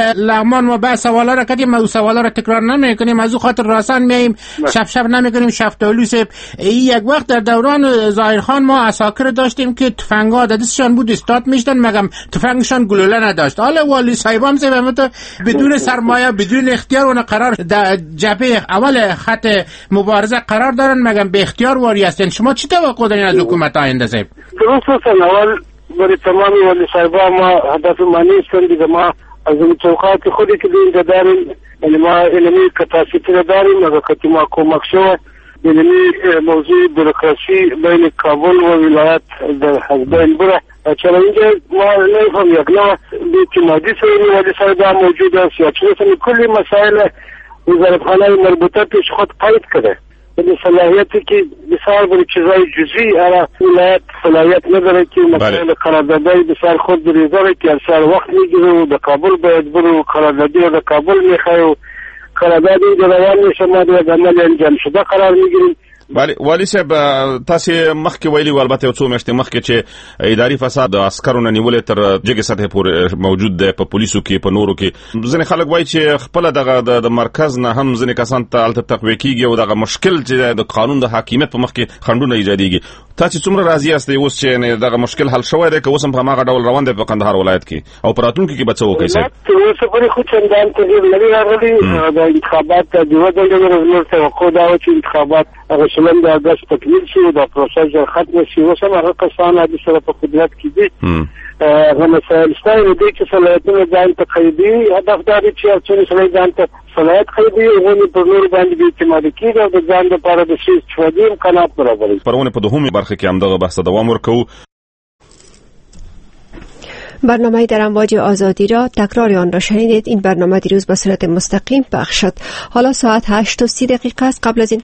لغمان ما بعض سوالا را کردیم، ما سوالا را تکرار نمیکنیم، از اون خاطر راسان میایم شب نمیکنیم. شفتالو سیب یک وقت در دوران ظاهرخان ما عساکر داشتیم که تفنگ‌ها دستشان بود استاد میشدن مگم تفنگشان گلوله نداشت. حالا والی صاحبام سیب تو بدون سرمایه بدون اختیار اون قرار در جبهه اول خط مبارزه قرار دارن مگم به اختیار واری هستن. شما چی توقع دارین از حکومت آینده سیب؟ درست اول برای تمام والی صاحبا ما هدف ما نیستن دیگه. ما از این توقعات خودی که دین داریم، یعنی ما علمی کپاسیتی داریم، اگر که ما کمک شود علمی موضوع بروکراسی بین کابل و ولایت از بین بره. چرا اینجا ما نمیفهم یک نه اعتمادی سوی والی صاحبا موجود است یا چون کلی مسائل وزارتخانه مربوطه پیش خود قید کرده. به صلاحیتی که بسیار بر چیزای جزئی ara ولایت صلاحیت نداره که مسائل قراردادی بسیار خود بریزه که هر وقت میگیره و در کابل باید برو قراردادی و در کابل میخواه و قراردادی روان میشه ما در عمل انجام شده قرار میگیریم. بله والی صاحب تاسو مخکې ویلي البته یو څو میاشتې مخکې چې اداري فساد د عسکرو نه نیولې تر جګې سطحې پورې موجود دی په پولیسو کې په نورو کې. ځینې خلک وایي چې خپل دغه د مرکز نه هم ځینې کسان ته الته تقویه کیږي او دغه مشکل چې د قانون د حاکمیت په مخ کې خنډونه ایجادېږي. تاسو څومره راضي یاست اوس چې دغه مشکل حل شوی دی که اوس هم په هغه ډول روان دی په قندهار ولایت کې او په راتلونکي کې به څه وکړئ صاحب؟ اوس پورې خو چندان تغییر نه راغلی. د انتخابات د دوه ډلو زموږ توقع دا و چې انتخابات هغه شلم د اګست تکمیل شي او د پروسه ختم شي. اوس هم هغه کسان د سره په قدرت کې دي هغه مسایل شته دي چې صلاحیتونه ځان ته قیدي هدف داري چې څنګه سره ځان ته صلاحیت قیدي او په نور باندې د اعتماد کېږي او د ځان لپاره د شي شودي امکانات برابروي. پرونه په دوهمه برخه کې هم دغه بحث دوام ورکوو. برنامه در امواج آزادی را تکرار آن را شنیدید. این برنامه دیروز به صورت مستقیم پخش شد. حالا ساعت 8:30 است. قبل از این